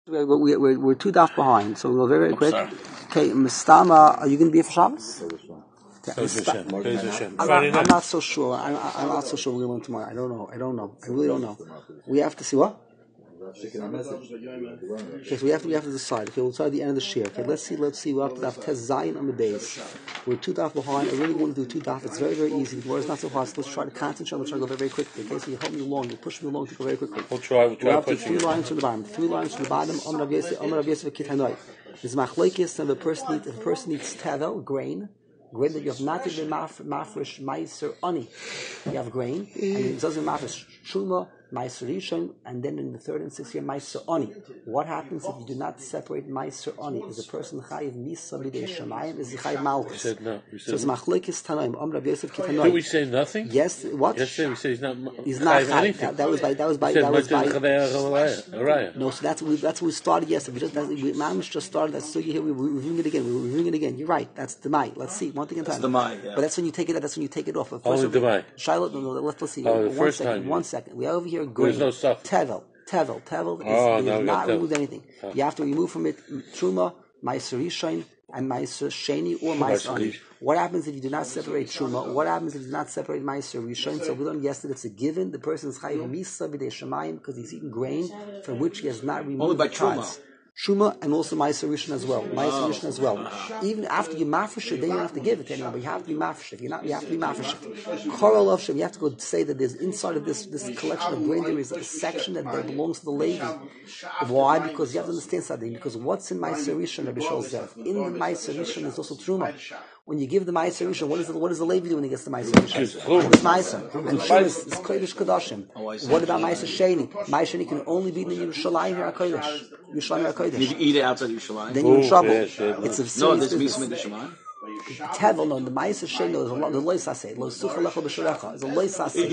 We're two daf behind, so we'll go very quick. Okay, Mistama, are you going to be for Shabbos? I'm not so sure. I'm not so sure we're going to tomorrow. I don't know. I really don't know. We have to see what? Okay, so we have to decide. Okay, we'll start at the end of the share. Okay, let's see. We're up to daf Tez Zayin on the base. We're two daf behind. I really want to do two daf. It's very, very easy. The word is not so hard. So let's try to concentrate. Let's try to go very, very quickly. Okay, so you help me along. You push me along to go very quickly. We'll try up to 3 lines from the bottom. 3 lines from the bottom. Amar Rav Yosef Kitanoy. There's machlokes, and if a person needs tevel, grain that you have not even mafresh meiser ani. You have grain, and it doesn't mafresh truma, meiser rishon, and then in the 3rd and 6th year meiser ani. What happens if you do not separate meiser ani? Is a person chayiv misa b'dei shamayim? Is he chayiv malchus? We said no. So it's machlokes tanoim. Amar Rav Yosef Kitanoy. Did we say nothing? Yes. What? Yesterday we said he's not chayiv. That was by. No, so that's what we started yesterday. Mamish just started that sugi here. We're reviewing it again. You're right. That's the Mai. Let's see. One thing at a time. Yeah. But that's when you take it. That's when you take it off. Only the Mai. Shiloh. No. Let's see. Oh, the first time. 1 second. We have over here grain. There's no stuff. Tevel is not removed anything. You have to remove from it truma, meiser rishon, and meiser sheni or meiser ani. What happens if you do not separate truma? What happens if you do not separate meiser rishon? So we learned yesterday it's a given. The person is chayiv misa b'dei shamayim because he's eating grain from which he has not removed. Only by the truma. Truma and also meiser rishon as well. Even after you mafresh it, then you don't have to give it to anyone, but you have to be mafresh it. You have to be mafresh it. Koral of Shem, you have to go say that there's inside of this collection of grain there is a section that belongs to the lady. Why? Because you have to understand something. Because what's in meiser rishon, Rabbi Shol said, in the meiser rishon is also truma. When you give the meiser rishon, what does the lady do when he gets the meiser rishon? It's meiser. And truma is kodesh kodashim. What about meiser sheni? Meiser sheni can only be in Yerushalayim or Kodesh. Yerushalayim or Kodesh. If you eat it outside Yerushalayim, then you're in trouble. It's a there's mismid Yerushalayim. Tevel, no, the meiser sheni is the loisaseh. Lo sucha lecha b'shorecha is a loisaseh.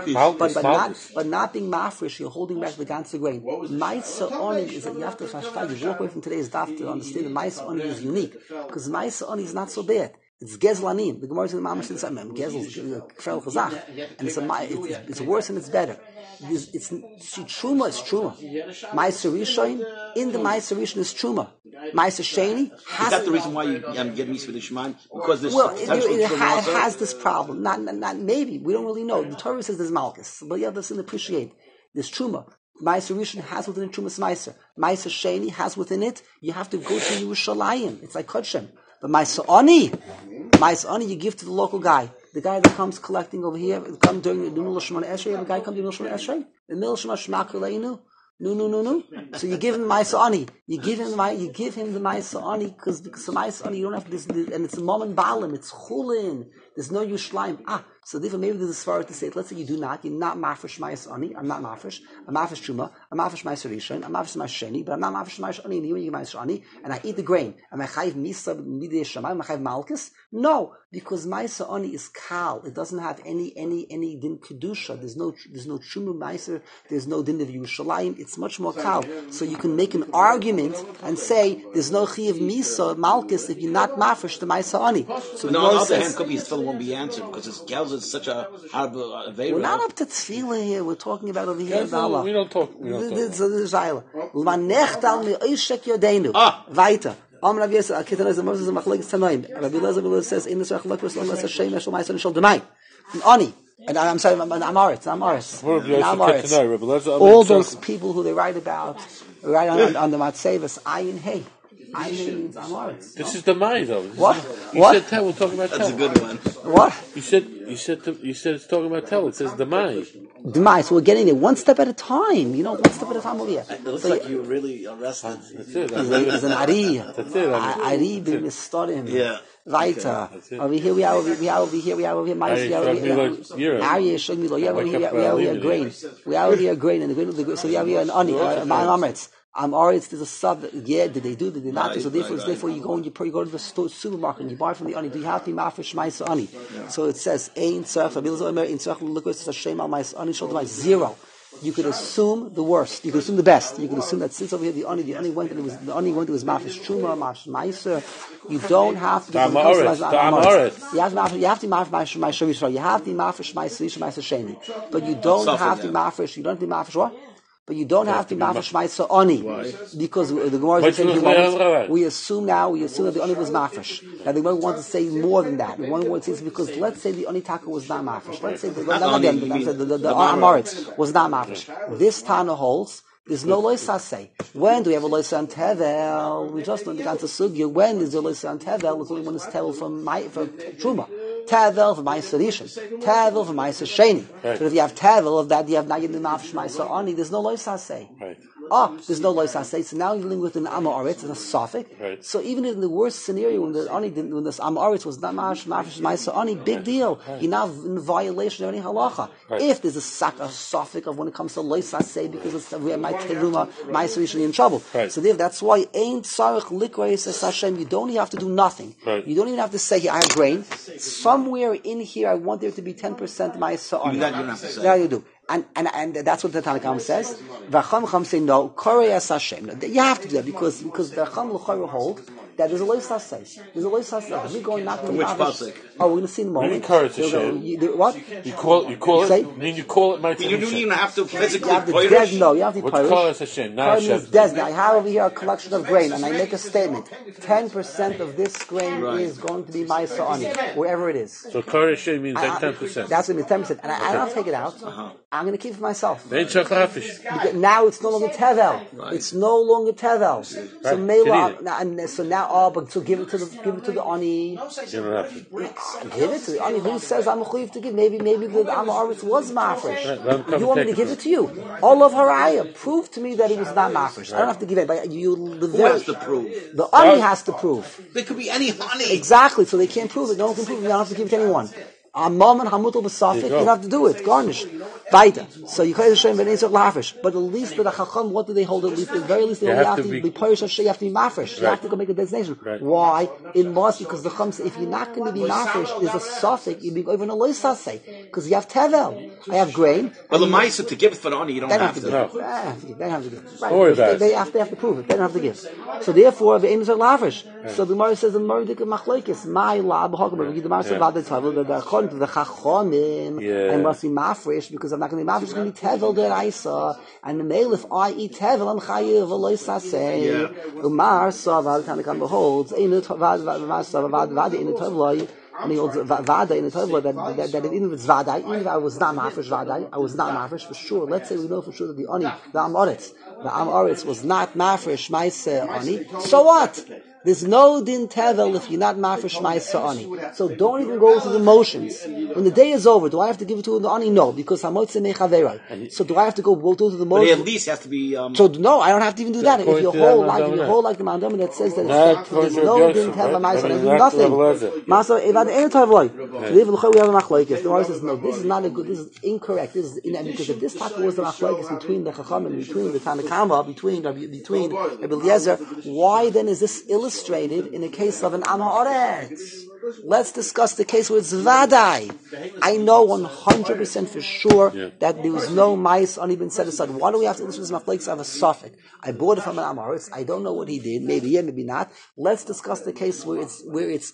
But not being mafresh, you're holding back the ganze grain. Meiser oni is that you have to understand. You walk away from today's daf to understand that meiser oni is unique because meiser oni is not so bad. It's gezlanim. The Gemara says the Mamash says gezel is kfel chazach, and it's worse and it's better. It's truma. It's truma. Meiser rishon in the meiser rishon is truma. Meiser sheni has. Is that the reason why you get mismid Yerushalayim? Because this it has this problem. Not maybe we don't really know. The Torah says there's malchus, but you have to appreciate there's truma. Meiser rishon has within it trumas meiser. Meiser sheni has within it. You have to go to Yerushalayim. It's like kodshem. But meiser ani, you give to the local guy. The guy that comes collecting over here, come during the Middle Shemona Esrei, the guy comes during the Middle Shemona Esrei, the Middle Shemona Shmakuleinu. No. So you give him the meiser ani. You give him the meiser ani because the meiser ani you don't have this, and it's a moment balim. It's chulin. There's no yushleim. So therefore maybe there's a svara to say it. Let's say you're not mafresh meiser ani. I'm not mafresh. I'm mafresh truma. I'm mafresh meiser rishon. I'm mafresh meiser sheni. But I'm not mafresh meiser ani. And you give meiser ani, and I eat the grain. Am I chayiv misa b'dei shamayim? Am I chayiv malchus? No, because meiser ani is kal. It doesn't have any din kedusha. There's no truma meiser. There's no din of Yerushalayim. It's much more kal. So you can make an argument and say there's no chayiv misa malchus if you're not mafresh the meiser ani. So on the other hand, could be still won't be answered because it's gals is such a hard We're not up to tefillah here. We're talking about over here. No, we don't talk. This is Shaila. Weiter. Rabbi Elazar says in the Ani. And I'm sorry, I'm Aretz. All those people who they write about, on the Matzevas, Ayin Hey. Means Amoritz. This is the Mai though. What? You said Tel. We're talking about Tel. That's a good one. What? You said it's talking about Tel. It says the Mai. The Mai. So we're getting there one step at a time. One step at a time over here. It looks like you really arrested. That's it. He's an Ari. That's it. Ari b'mistorim. Yeah. Weiter. Over here we are over here. Mais. We are over here grain. We are over here grain and the grain. So we are here an Ani, an Ametz. Aretz, there's a sub. Did they do? Did they not do? So therefore, you go to the supermarket and you buy from the ani. Do you have to mafresh ma'aser ani? So it says ein tzarech. Rabbi Elazar Omer ein tzarech l'likos hashem al ma'aser ani shel d'mai. 0. You could assume the worst. You could assume the best. You could assume that since over here the ani went and it was mafresh truma, mafresh ma'aser. You don't have to. You have to mafresh ma'aser yisrael. You have to mafresh ma'aser sheni. But you don't have to mafresh. You don't have to mafresh what? But you don't have to be mafresh ma'isa ani. Why? Because the Gemara is saying we assume that the ani was mafresh. Now the Gemara wants to say more than that. The one wants to say because let's say the ani taka was not mafresh. Let's say the Amoritz was not mafresh. This Tana holds. There's no loisase. When do we have a loisa on tevel? We just learned the Ganta Sugya. When is the loisa on tevel? It's only when it's tevel from Truma. Tevel for Ma'aser Rishon. Tevel for Ma'aser Sheni. But if you have tevel of that, you have not yet the Ma'aser Ma'aser Ani. There's no loisase. Right. There's no loisase. So now you're dealing with an Amoritz and a Safek. Right. So even in the worst scenario, when this Amoritz was not Ma'aser Ma'aser Ani, big deal. Right. You're now in violation of any halacha. Right. If there's a Safek of when it comes to loisase, because it's my teruma, Ma'aser Rishon in trouble. Right. So that's why ain't sarich likreis es Hashem. You don't even have to do nothing. Right. You don't even have to say I have grain. Somewhere in here, I want there to be 10% Ma'aser Ani. That you don't have to say. Yeah, you do. And that's what the Tanakhama says. V'cham say no. Korei es Hashem. You have to do that because the Cham l'chayru hold that there's a lois hasei. There's a lois hasei. We're going not to which pasuk? Oh, we're going to see in a moment. What? You call it my. You don't even have to physically. You have to des. No, you have to. What call it Hashem? Now I have over here a collection of grain, and I make a statement. 10% of this grain is going to be my sa'ani, wherever it is. So Korei Hashem means like 10%. That's going to be 10%, and I don't take it out. I'm going to keep it for myself. Because now it's no longer tevel. Right. It's no longer tevel. Right. So now, but to give it to the ani. You don't have to. Give it to the ani. Who says I'm a chuyiv to give? Maybe the Amoritz was mafresh. Right, you want me to give it to you? All of Haraya, prove to me that it was not mafresh. Right. I don't have to give it. But who has to prove? The ani has to prove. There could be any honey. Exactly. So they can't prove it. No one can prove it. You don't have to give it to anyone. Amam and Hamutal b'Safik, you have to do it, garnish, baita. So you can't say v'neitzach lafish. But at least the Chacham, what do they hold? At least, at the very least, they only have to be parish. You have to be mafresh. Right. You have to go make a designation. Right. Why? It must because the Chacham says if you're not going to be mafresh, there's a Safik. You'll be over in a loisase because you have tevel. I have grain. Well, the ma'aser to give it for the ani, you don't have to. No. They don't have to give. Right. They have to prove it. They don't have to give. So therefore, the aim is lafish. So the Gemara says the Murdik Machlekes, my lab Hakaber. The Gemara says about the tevel to the Chachomim, I must be mafresh because I'm not going to be mafresh. It's going to be tevel deraisa, and the male if I eat tevel, I'm chayiv v'loisasei. Umar savad Tanakam beholds ein vad savad in the tevloi. And he holds vada in the tevloi that even if it's vada, even if I was not mafresh vada, I was not mafresh for sure. Let's say we know for sure that the Amoritz was not mafresh ma'aseh ani. So what? There's no din tevel if you're not mafresh ma'aseh ani. So don't even go through the motions. When the day is over, do I have to give it to the ani? No, because hamotze mechaverai. So do I have to go through the motions? But at least has to be. So no, I don't have to even do that. If you hold like the Mandam that says that there's no din tevel ma'aseh ani, do nothing. Masa evad ein tevloi. We have a machlokes. The Gemara says no. This is not a good. This is incorrect. This is because if this type was the machlokes between the Chacham and between the Tanakama, between Rabbi Eliezer, why then is this illustrated in a case of an Amoritz? Let's discuss the case where it's Vadai. I know 100% for sure that there was no mice on even set aside. Why do we have to listen to this machlokes? I have a suffix. I bought it from an Amoritz. I don't know what he did. Maybe maybe not. Let's discuss the case where it's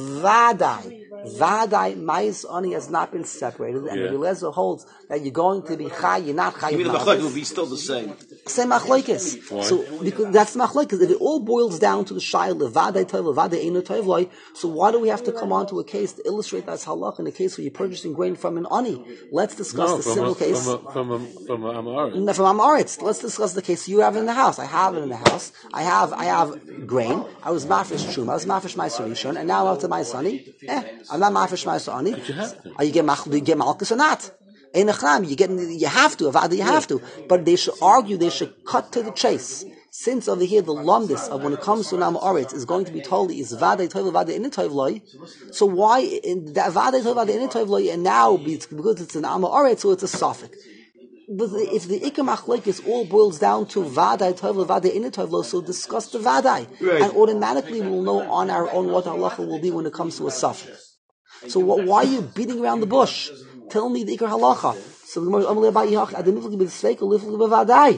Vadai. Vadai, mice oni has not been separated, and the Eliezer holds that you're going to be chay, you're not chay. The machlokes will be still the same. Same machlokes. So because that's machlokes. If it all boils down to the shayla Vadai toiv, Vadai eino toiv, so why do we have to come on to a case to illustrate that's halach in a case where you're purchasing grain from an ani? Let's discuss the simple case. From Amoritz. No, from Amoritz. Let's discuss the case you have in the house. I have it in the house. I have grain. I was mafresh truma. I was mafresh ma'aser rishon, and now I'm up to my sonny. I'm not mafresh ma'aser ani. Are you get malchus or not? You have to. But they should argue. They should cut to the chase. Since over here the lumdis of when it comes to Nam Amoritz is going to be told is Vadai Tov Vadai in Tovloi, so why in that Vadai Tov Vadai in Tovloi and now because it's an Amoritz, so it's a suffix. But if the Ikar Machlokes all boils down to Vadai Tov Vadai in Tovloi, so discuss the Vadai, and automatically we'll know on our own what halacha will be when it comes to a suffix. So why are you beating around the bush? Tell me the Ikar halacha. So the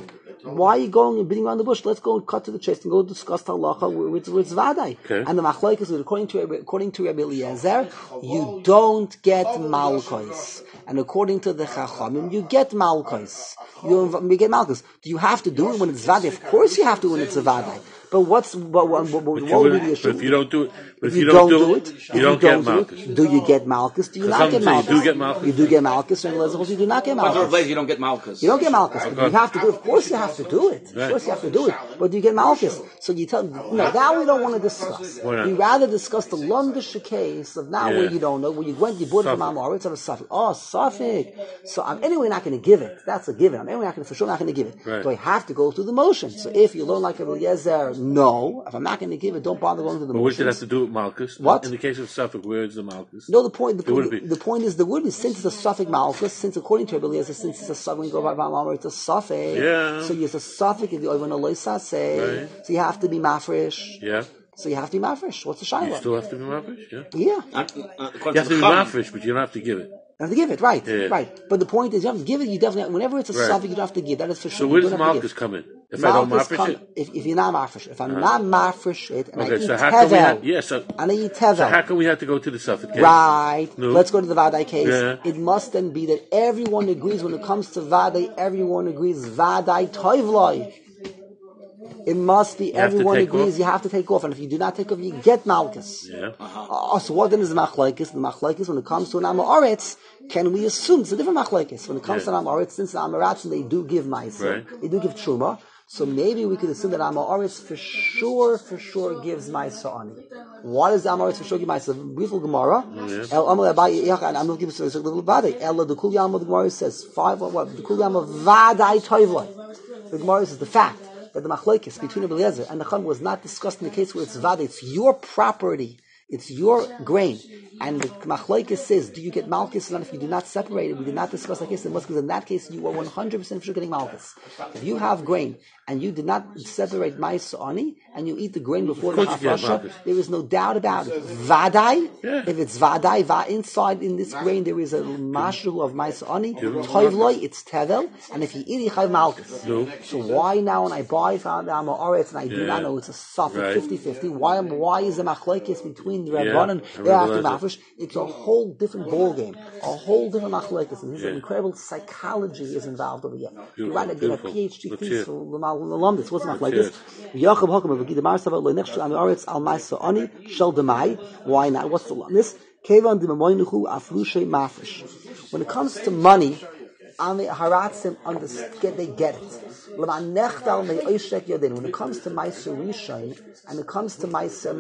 Why are you going and beating around the bush? Let's go and cut to the chase and go discuss halacha with vadai. Okay. And the machlokes is according to Rabbi Eliezer, you don't get malchus, and according to the Chachamim, you get malchus. You get malchus. Do you have to do it when it's vadai? Of course, you have to when it's a vadai. But what would be the issue? But if you don't do it, if you don't do it, you don't get malchus. Do you get malchus? Do you not get malchus? You do get malchus. You do get malchus, and you do not get malchus. You don't get malchus. You don't get malchus. You have to do it. Of course, you have to do it. Of course, you have to do it. But do you get malchus? So you tell no. Now we don't want to discuss. We rather discuss the Londisha case of now where you don't know where you went, you bought it from Amoritz or a Suffolk. Oh, Suffolk. So I'm anyway not going to give it. That's a given. I'm anyway for sure not going to give it. Right. So I have to go through the motion. So if you learn like a Eliezer, no. If I'm not going to give it, don't bother going through the motion. But what does it have to do with malchus? What? In the case of Suffolk, where is the malchus? No, the point is there would be, since it's a Suffolk malchus, since according to Eliezer, since it's a Suffolk, when you go by Valmar, it's a Suffolk. Yeah. So it's a Suffolk if you over a loisase. Right. So you have to be mafresh. Yeah. So you have to be mafresh. What's the shayla? You still have to be mafresh, yeah? Yeah. You have to be mafresh, but you don't have to give it. You have to give it, right? Yeah. Right. But the point is, you have to give it. You definitely, whenever it's a Suffolk, you don't have to give. That is for sure. So where does malchus come in? If I don't mafresh it? If you're not mafresh, if I'm not mafresh it, and I eat so how can we tevel, and I eat tevel. So how can we have to go to the Suffolk case? Right. No. Let's go to the Vadai case. Yeah. It must then be that everyone agrees when it comes to Vadai, everyone agrees Vadai toivloi. It must be everyone agrees you have to take off, and if you do not take off, you get malchus. Yeah. So what then is the machlokes? The machlokes when it comes to an amoritz, can we assume it's a different machlokes? When it comes to an amoritz, since the amoratzim they do give ma'aser, they do give truma. So maybe we could assume that amoritz for sure gives ma'aser ani. Why does the amoritz for sure give ma'aser? Beautiful Gemara. El amal abai yach and amul gives us a little body. El the kul yam the Gemara says 5 what the kul yam of vadai toivloi. The Gemara says the fact that the machlokes between Eliezer and the Chum was not discussed in the case where it's vada, it's your property, it's your grain, and the machlokes says, do you get malchus or not? If you do not separate it, we did not discuss the case, because in that case you are 100% for sure getting malchus. If you have grain and you did not separate ma'aser ani, and you eat the grain before the hafrasha, there is no doubt about it. Vadai, if it's vadai, inside in this grain there is a mashru of ma'aser ani, toivloi, it's tevel, and if you eat it, you have malchus. So why now when I buy from the Amoritz and I do not know it's a Suffolk 50-50, why is the machlokes between the Rabban and after mafresh? It's a whole different ball game, a whole different machlokes, and there's an incredible psychology is involved over here. You write a PhD thesis for the alumnus. What's not like this? Yaakov Hakom of Gidamar Sava Lo Nechshu Amoritz Al Ma'aser Ani Shel Demai. Why not? What's the alumnus? Kevan Dimamoinuhu Aflushe Mafresh. When it comes to money, Haratzim understand, they get it. When it comes to Ma'aser Rishon and it comes to Ma'aser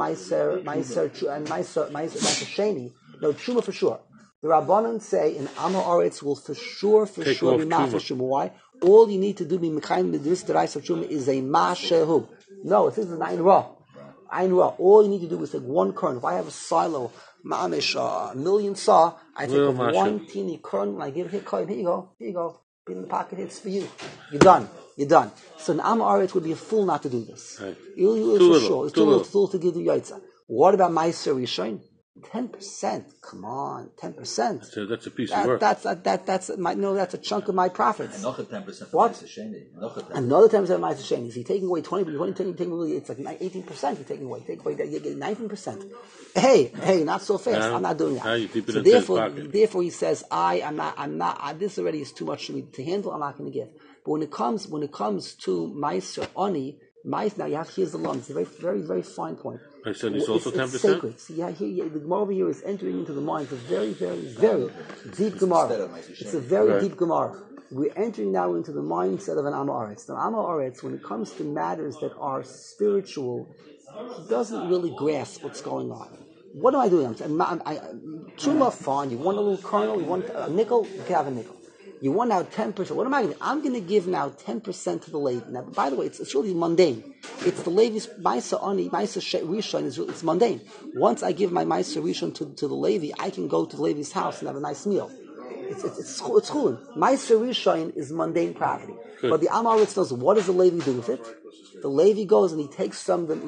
Sheni, no Truma for sure. The Rabbanon say in Amoritz will for sure be mafresh. Why? All you need to do this derais of Truma is a mashehu. No, it says an Ein Ra. Ein Ra. All you need to do is take one kernel. If I have a silo, mamish, a million saw, I take one teeny kernel and I give it a coin. Here you go. In the pocket, it's for you. You're done. So an Amoritz would be a fool not to do this. Right. It's too little to give the yaitza. What about Ma'aser Rishon? 10%. Come on, 10%. So that's a piece of work. That's a chunk of my profits. Another 10% what? Ma'aser Sheni. Another 10% of Ma'aser Sheni. If you're taking away 20, you're taking away, it's like 18% you're taking away. You get 19%. Hey, not so fast. I'm not doing that. So therefore he says, I'm not, this already is too much for me to handle, I'm not going to give. But when it comes to Ma'aser Ani, now you have, here's the lump. It's a very, very, very fine point. I said it's also 10%? It's sacred. See, the Gemara over here is entering into the mind. It's a very, very, very deep Gemara. It's a very deep Gemara. We're entering now into the mindset of an Amoritz. Now, Amoritz, when it comes to matters that are spiritual, he doesn't really grasp what's going on. What am I doing? Truma, fine. You want a little kernel? You want a nickel? You can have a nickel. You want now 10%. What am I going to do? I'm going to give now 10% to the Levi. Now, by the way, it's really mundane. It's the Levi's Ma'aser Ani, Ma'aser Rishon. It's mundane. Once I give my Ma'aser Rishon to the Levi, I can go to the Levi's house and have a nice meal. It's chulin. Meiser Rishon is mundane property. Good. But the Amaritz knows, what does the Levi do with it? The Levi goes and he takes from the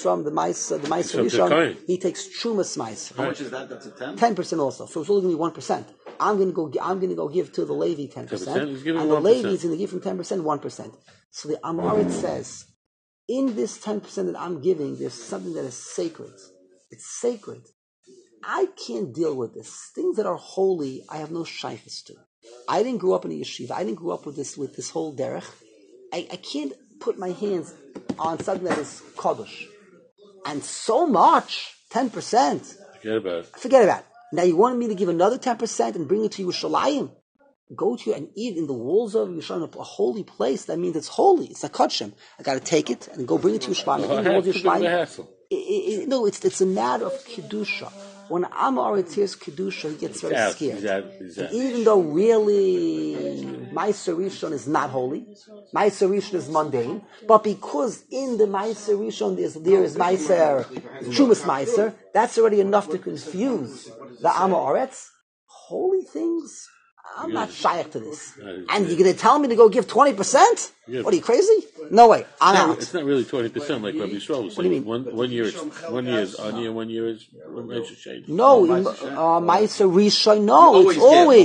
Meiser Rishon, he takes Trumas Meiser. How much is that? That's a 10? 10% also. So it's only going to be 1%. I'm going to go give to the Levi 10%. And the Levi is going to give from 10%, 1%. So the Amaritz says, in this 10% that I'm giving, there's something that is sacred. It's sacred. I can't deal with this. Things that are holy, I have no shaykhs to. I didn't grow up in a yeshiva. I didn't grow up with this whole derech. I can't put my hands on something that is kodesh. And so much, 10%. Forget about it. Now you want me to give another 10% and bring it to Yerushalayim? Go to and eat in the walls of Yerushalayim, a holy place. That means it's holy. It's a kachim. I got to take it and go bring it to Yerushalayim. No, it's a matter of kedusha. When Amaritz hears kedusha, he gets very scared. Even though really Meiser Rishon is not holy, Meiser Rishon is mundane, but because in the Meiser Rishon there is Meiser Trumas Meiser, that's already enough to confuse the Amaritz. Holy things, I'm not shaykh to this. And you're going to tell me to go give 20%? Yeah. What are you, crazy? No way. I'm out. It's not really 20% like Rabbi Yisrael was saying. What do you mean? One year is Ani, 1 year is Meiser Sheni. No, Meiser Rishon. No, it's always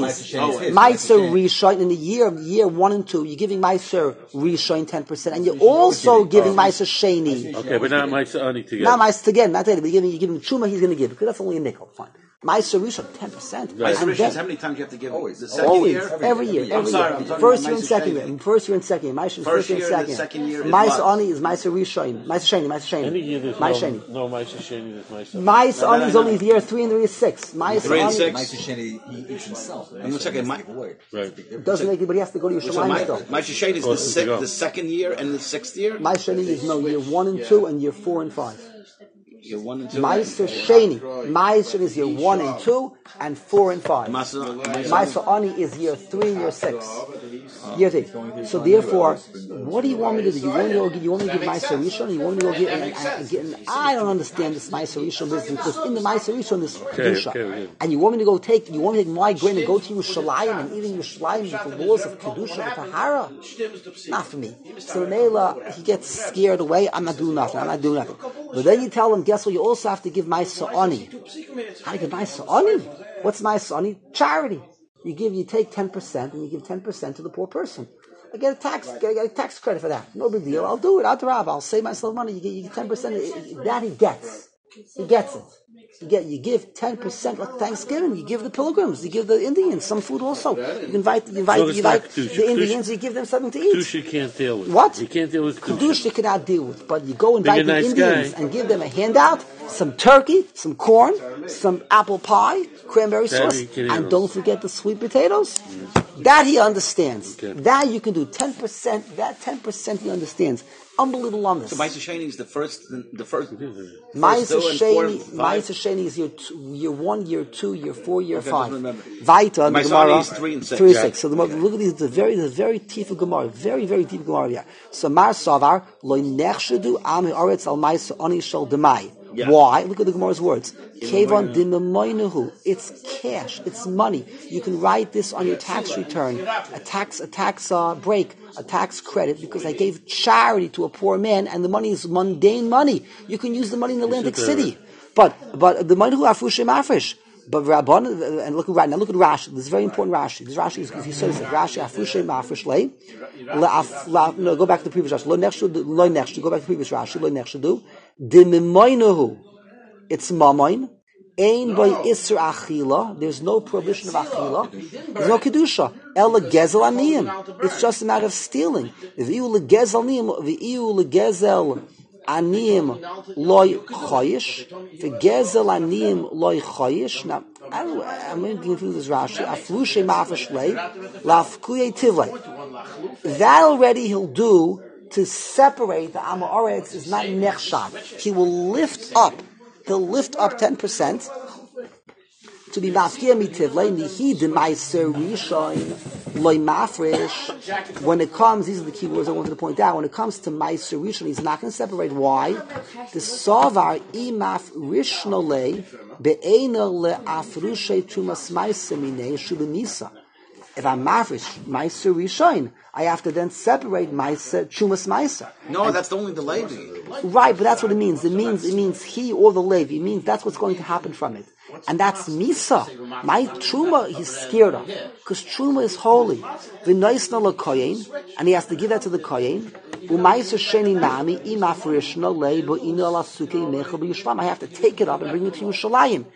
Meiser Rishon. In the year 1 and 2, you're giving Meiser Rishon 10%, and you're also giving Meiser Sheni. Okay, but not Meiser Ani together. Not Meiser together. Not together. But you're giving Truma. He's going to give because that's only a nickel. Fine. Meiser Rishon, 10%. Meiser Rishon is how many times you have to give? Always. The second always. Year? Every year. I'm sorry. First year and second year. First year and second year. Meiser first year and second year. Meiser Ani is Meiser Rishon. Meiser Sheni. Any year there's no Meiser Sheni. Meiser Ani is only year 3 and year 6. Meiser Ani. Meiser Sheni, he eats himself. I'm going to check it. It doesn't make anybody has to go to Yerushalayim still. Meiser Sheni is the second year and the 6th year? Meiser Sheni is year 1 and 2 and year 4 and 5. Year 1 and 2. Meiser Sheni. Meiser is year 1 and 2 and 4 and 5. Meiser Ani is year 3 and year 6. Year 3. So therefore, what do you want me to do? You want me to give Meiser Rishon? You want me to go give and I don't understand this Meiser Rishon business because in the Meiser Rishon is kedusha, and you want me to take my grain and go to Yerushalayim and eat in Yerushalayim with the laws of kedusha and tahara? Not for me. So Neila, he gets scared away. I'm not doing nothing. But then you tell him, guess what? You also have to give Meiser Ani. How do you give Meiser Ani? What's Meiser Ani? Charity. You take 10% and you give 10% to the poor person. I get a tax credit for that. No big deal. I'll do it. I'll save myself money. You get 10%. That he gets. He gets it. You give 10% like Thanksgiving. You give the pilgrims. You give the Indians some food also. You invite the Indians. You give them something to eat. Kedusha can't deal with. What? You can't deal with Kedusha. You cannot deal with. But you go invite the Indians and give them a handout, some turkey, some corn, some apple pie, cranberry sauce, and don't forget the sweet potatoes. That he understands. Okay. That you can do 10%. That 10% he understands. Unbelievable on this. So Meiser Sheni is the first. Meiser Sheni is year 1, year 2, year 4, year 5. Vaita, the Gemara is 3 and 6. 3 and 6. So look at these. There's a very deep Gemara. Very, very deep Gemara. Yeah. So Mar Savar lo nechshedu am haaretz al Meiser Ani shel demai. Yeah. Why? Look at the Gemara's words. Kevan dimamoinuhu. It's cash. It's money. You can write this on your tax return. A tax break, a tax credit, because I gave charity to a poor man, and the money is mundane money. You can use the money in Atlantic City, but the money who afushe mafresh. But Rabban, and look at Rashi. This is very important Rashi. This Rashi is, he says that Rashi afushe mafresh lei. No, go back to the previous Rashi. Lo nechshu. Go back to the previous Rashi. Lo nechshu. Dimamoinuhu. It's mamoin. Ein by isra achila. There's no prohibition of achila. There's no kedusha. Ela gezel aniyim. It's just a matter of stealing. V'iu legezel aniyim. V'iu legezel aniyim loy chayish. V'gezel aniyim loy chayish. Now, I'm going to do this Rashi. Aflushe ma'afresh lei. Lafkuye tivlei. That already he'll do to separate the Amoretz is not nechshad. He will lift up. He'll lift up 10% to be mafkia mitivlei nihi demaiser rishon loy mafresh. When it comes, these are the key words I wanted to point out. When it comes to maiser rishon, he's not going to separate. Why? The savar imaf rishnolei be'ena le'afrushe tumas maiser minei shubimisa. If I'm mafresh meiser rishon, I have to then separate meiser chumas meiser. No, that's only the Levi. Right, but that's what it means. It means he or the Levi. It means that's what's going to happen from it. And that's Misa. My Truma, he's scared of. Because Truma is holy. V'noisna l'koyin, and he has to give that to the koyin. U'maisa sheni nami, imafrishna leibo ina la suke nechel b'yishlam. I have to take it up and bring it to Yerushalayim.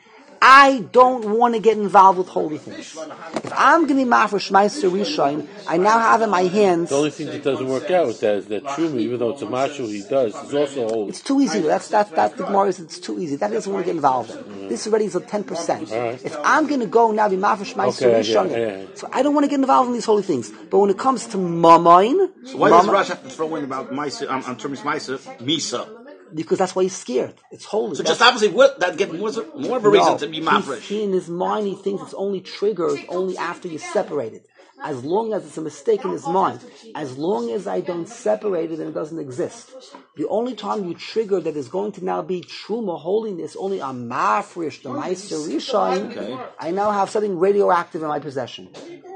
I don't want to get involved with holy things. If I'm going to be mafresh meiser rishon, I now have in my hands. The only thing that doesn't work out with that is that Truma, even though it's a mashu he does, is also holy. It's too easy. That's the Gemara is it's too easy. That doesn't want to get involved in. This already is a 10%. Right. If I'm going to go now be mafresh meiser rishon, so I don't want to get involved in these holy things. But when it comes to mamain, Why does Rash have to throw in about Meiser, on Termis Meiser, Misa? Because that's why he's scared. It's holy. So just obviously, that get more of a reason to be mafresh. He in his mind, he thinks it's only triggered only after you separate it. As long as it's a mistake in his mind, as long as I don't separate it, then it doesn't exist. The only time you trigger that is going to now be truma, holiness, only a mafresh, the meiser rishon, I now have something radioactive in my possession.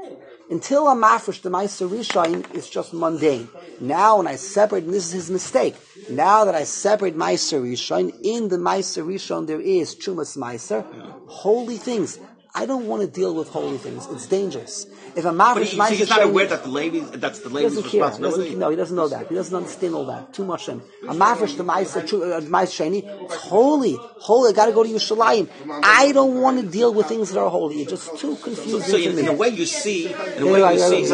Until a mafresh, the meiser rishon, is just mundane. Now when I separate, and this is his mistake, now that I separate meiser rishon, in the meiser rishon there is chumas meiser, holy things. I don't want to deal with holy things. It's dangerous. If a mafresh meiser, he's not aware that that's the Levi's responsibility. He doesn't know that. He doesn't understand all that. Too much him. A mafresh the meiser sheni, it's holy. Holy. I got to go to Yerushalayim. I don't want to deal with things that are holy. It's just too confusing. So to me. in the way you see, you see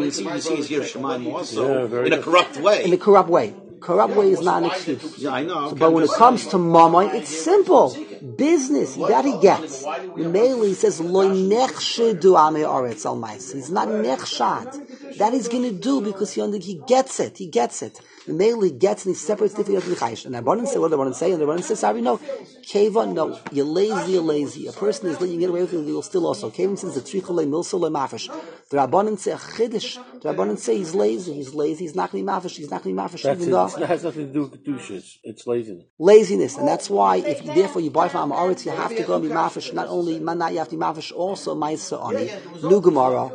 is Yerushalayim also in a corrupt way. In a corrupt way. Corrupt way is not an excuse. Yeah, I know. So, but when it comes to mama, it's simple. Business, that he gets. The Mele says, Lo nechshedu ame oretz al mais. He's not nechshad. That he's going to do because he gets it. He gets it. The Mele gets and he separates different from the Chayish. And the Rabbanan say what the Rabbanan say, and the Rabbanan says, sorry, no. Keva, no. You're lazy. A person is lazy, you get away with it, you will still also. Keva says, the Trichole, Milsole, Mafish. The Rabbanan say, a Chiddush. The Rabbanan say, he's lazy. He's not going to be Mafish. He's not going to be Mafish. It has nothing to do with Kedushas. It's laziness. Laziness. And that's why, therefore you buy from Amoritz, you have to go and be Mafish. Not only Manat, you have to be Mafish, also Maisa Ani. New Gemara.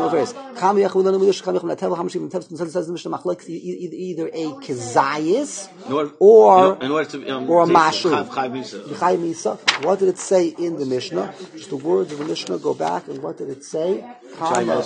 Either a kezayis or a mashu. What did it say in the Mishnah? Just the words of the Mishnah. Go back and what did it say? Kama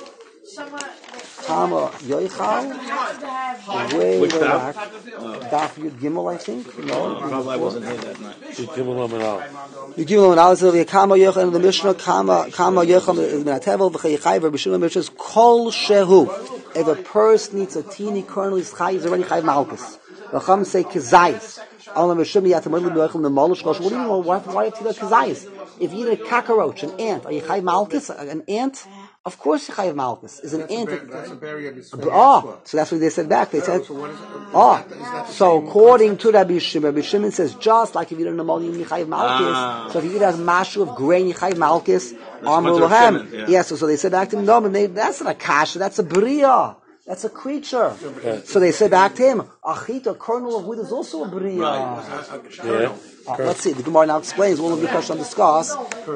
yoichal. Way back. Daf Yud Gimel, I think. No, probably I wasn't here that night. Yud Gimel Lamanal. Yud Gimel Lamanal. Kama yoichal in the Mishnah. Kama yoichal in the Tevel. V'chayichay v'bishul Mishnah is kol shehu. If a person needs a teeny kernel, he's already chayiv malchus. The Chum say kezayis. What do you mean? Why have to do kezayis? If you eat a cockroach, an ant, are you chayiv malchus? An ant? Of course you chayiv malchus. Is an ant? So that's what they said back. They said, so according to Rabbi Shimon says just like if you eat an animal, you chayiv malchus. So if you eat a mashu of grain, you chayiv malchus. Yes, so they said back to him, no, but that's not a kasha, that's a bria. That's a creature. Okay. So they said back to him, a kernel of wheat is also a bria. Right. Let's see. The Gemara now explains all of the questions on discuss.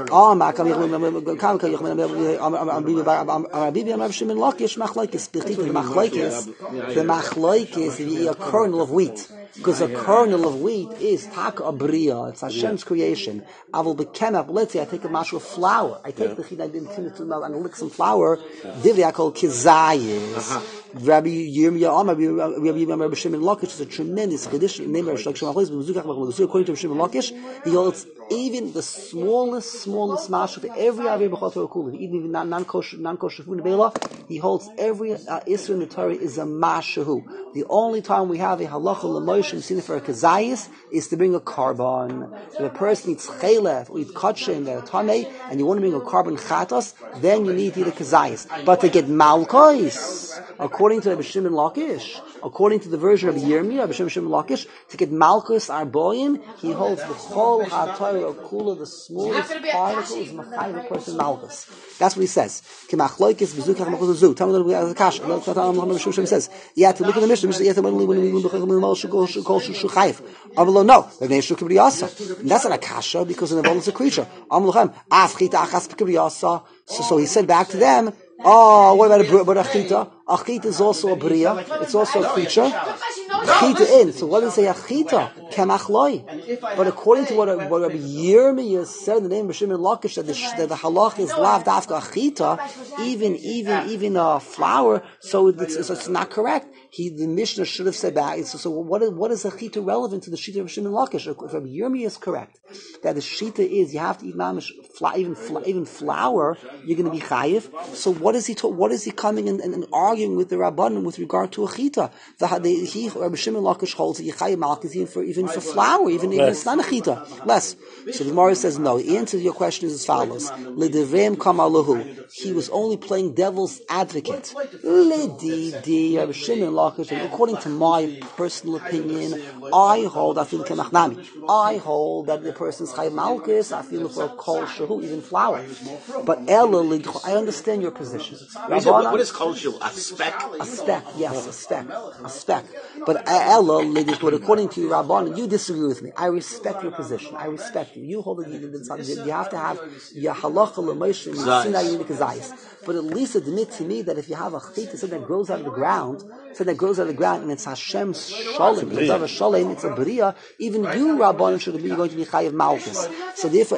The machlaikis, a kernel of wheat. Because a kernel of wheat is taka bria. It's Hashem's creation. Let's say I take a mashu of flour. I take the chid, I didn't tune it to melt and lick some flour. Divya I call kizayis. Rabbi Yirmiyah, Rabbi Yirmiyah Shimon Lakish is a tremendous tradition. According to Shimon Lakish, he holds even the smallest mashu for every Avir B'chol Torah Kula, even non-kosher food in Bela, he holds every Isra in the Torah is a mashu. The only time we have a halacha l'moish and sinah for a kazayis is to bring a carbon. If a person eats chelef or eats katshe and they're tamei, and you want to bring a carbon chatos, then you need to eat a kazayis. But to get malchus, according to Rabbi Shimon Lakish, according to the version of Yirmiyah, Rabbi Shimon Lakish, to get malchus arboim, he holds the whole ha'torah kula, the smallest particle is machayv a person malchus. That's what he says. Kimachloikis bezukach malchus. Tell me that we have a kash. Rabbi Shimon says, you have to look at the Mishnah. No, that's not a kasha because an avol is a creature. So he said back to them, Oh, what about Achita? Achita is also a bria. It's also a creature. Achita in. So what does it say? Achita kemachloi. But according to what Rabbi Yirmiyah said in the name of Shimon Lakish, that the halach is lav dafka achita, even a flour. So it's not correct. The Mishnah should have said that. So what is achita relevant to the shita of Shimon Lakish? If Rabbi Yirmiyah is correct that the shita is you have to eat mamish even flour, you're going to be chayiv. So what is he coming and arguing with the Rabbanim with regard to achita? Rabbi Shimon Lakish holds that you chayiv malchus even for flour, even it's not achita. Less. So the Gemara says no. The answer to your question is as follows: L'devrem kamalahu. He was only playing devil's advocate. L'didi Rabbi Shimon Lakish. And according to my personal opinion, I hold that the person's chayiv malchus. I feel for kol shehu, even flour. But Ella, I understand your position. What is kol shehu? A speck? A speck, yes, a speck. But Ella, but according to you, Rabban, you disagree with me. I respect your position. I respect you. You hold that you have to have your halacha l'moshe and Sinai unique zayis. But at least admit to me that if you have a chita that grows out of the ground, and it's Hashem's shalom, it's a bria, even you, Rabban, should be going to be chayiv malchus. So therefore,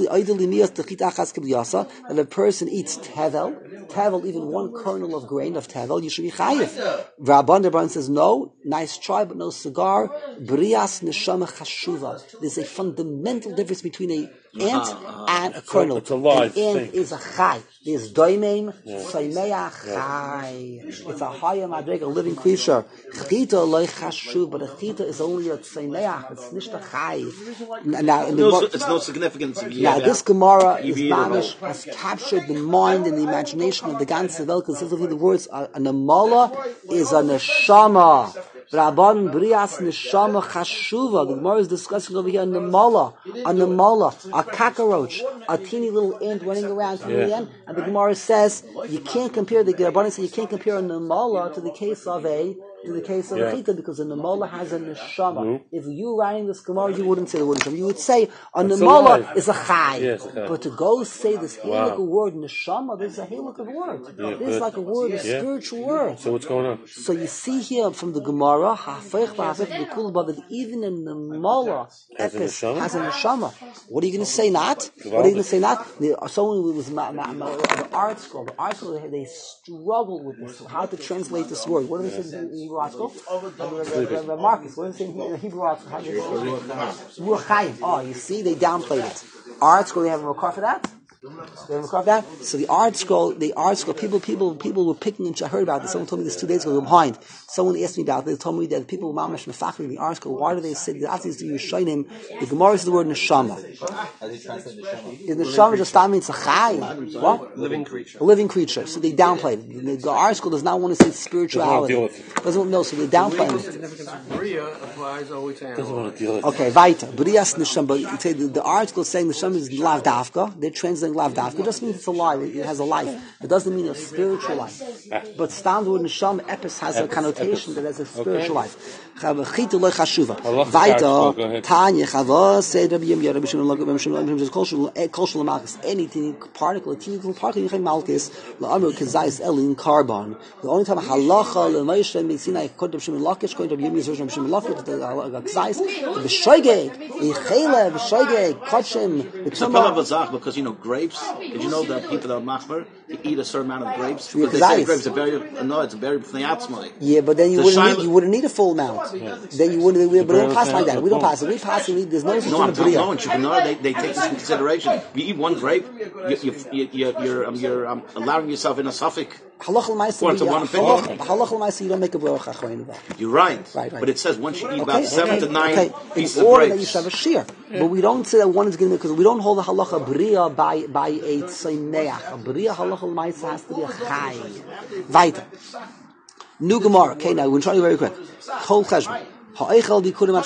that a person eats tevel, even one kernel of grain of tevel, you should be chayiv. Rabban says, no, nice try, but no cigar. Brias neshama chashuva. There's a fundamental difference between an ant and a kernel. It's a live An ant is a chai. There's doimim, saimeya chai. It's a chaya madreg, a living creature. Chita loy chashuv, but a chita is only a tzaimeach. It's nicht a chai. It's no significance. Now this Gemara has captured the mind and the imagination of the ganze Welt. Specifically, the words a namala is a neshama. Rabban Brias Neshama Chashuva. The Gemara is discussing over here a namala, a cockroach, a teeny little ant running around from the end. And the Gemara says you can't compare the Rabbanan says you can't compare a namala to the case of a chita, because the namala has a neshama. Mm-hmm. If you writing this Gemara, you wouldn't say the word neshama. You would say a namala is a chai. Yes, but to go say this halakha word neshama, there's a halakha word. There's like a word, a spiritual word. So what's going on? So you see here from the Gemara, that even in the namala has a neshama. What are you going to say? Not. Someone was the art school. The art school they struggle with this. How to translate this word? What do they say? Marcus, what is it in Hebrew? Oh, you see, they downplayed it. Art school, they have a record for that? So the art scroll, people were picking and I heard about this. Someone told me this 2 days ago. Behind, someone asked me about it. They told me that people were mamash mefachim in the art scroll. Why do they say the Atzis do Yishayim? The Gemara is the word neshama. Neshama just means a chai. What? Living creature. A living creature. So they downplayed it. The art scroll does not want to say spirituality. Doesn't know. So they downplayed it. Bria applies always to doesn't want to deal with it. Okay, weiter. Brias neshama. The art scroll is saying neshama is lav dafka. They're translating lav dafka. It just means it's alive. It has a life. It doesn't mean a spiritual life. But stand word neshama epis has a connotation that has a spiritual life. Chita lo chashuva. Weiter. Tanya chava said Rabbi Yirmiyah Rabbi Shimon kol malchus. Anything particle, a teeny little particle in malchus la'amru kezayis elin carbon. The only time halacha le'Moshe Sinai according to Shimon Lakish, according to Yirmiyah's version of Shimon Lakish, the kezayis v'shoigeg ichele v'shoigeg kachim. It's a pillar because grapes. Did you know that people that are machmer eat a certain amount of grapes? Because they say grapes are very pneatzmai. Yeah, but then you wouldn't need a full amount. Yeah. Then you wouldn't. But we don't pass like that. We don't pass it. We pass it. There's no such thing. No, in Shulchan they take this into consideration. You eat one grape, you're allowing yourself in a suffix. Halachal ma'aseh, you don't make a bracha achroin. You're right. But it says once you eat about 7 to 9 pieces of grapes. In order that you should have a shear. But we don't say that one is going to, because we don't hold the halacha bria by a tzeimeach. A bria halachal ma'aseh has to be a chai. Weiter. New Gemara. Okay, now we're going to try to be very quick. Kol cheshbon. A person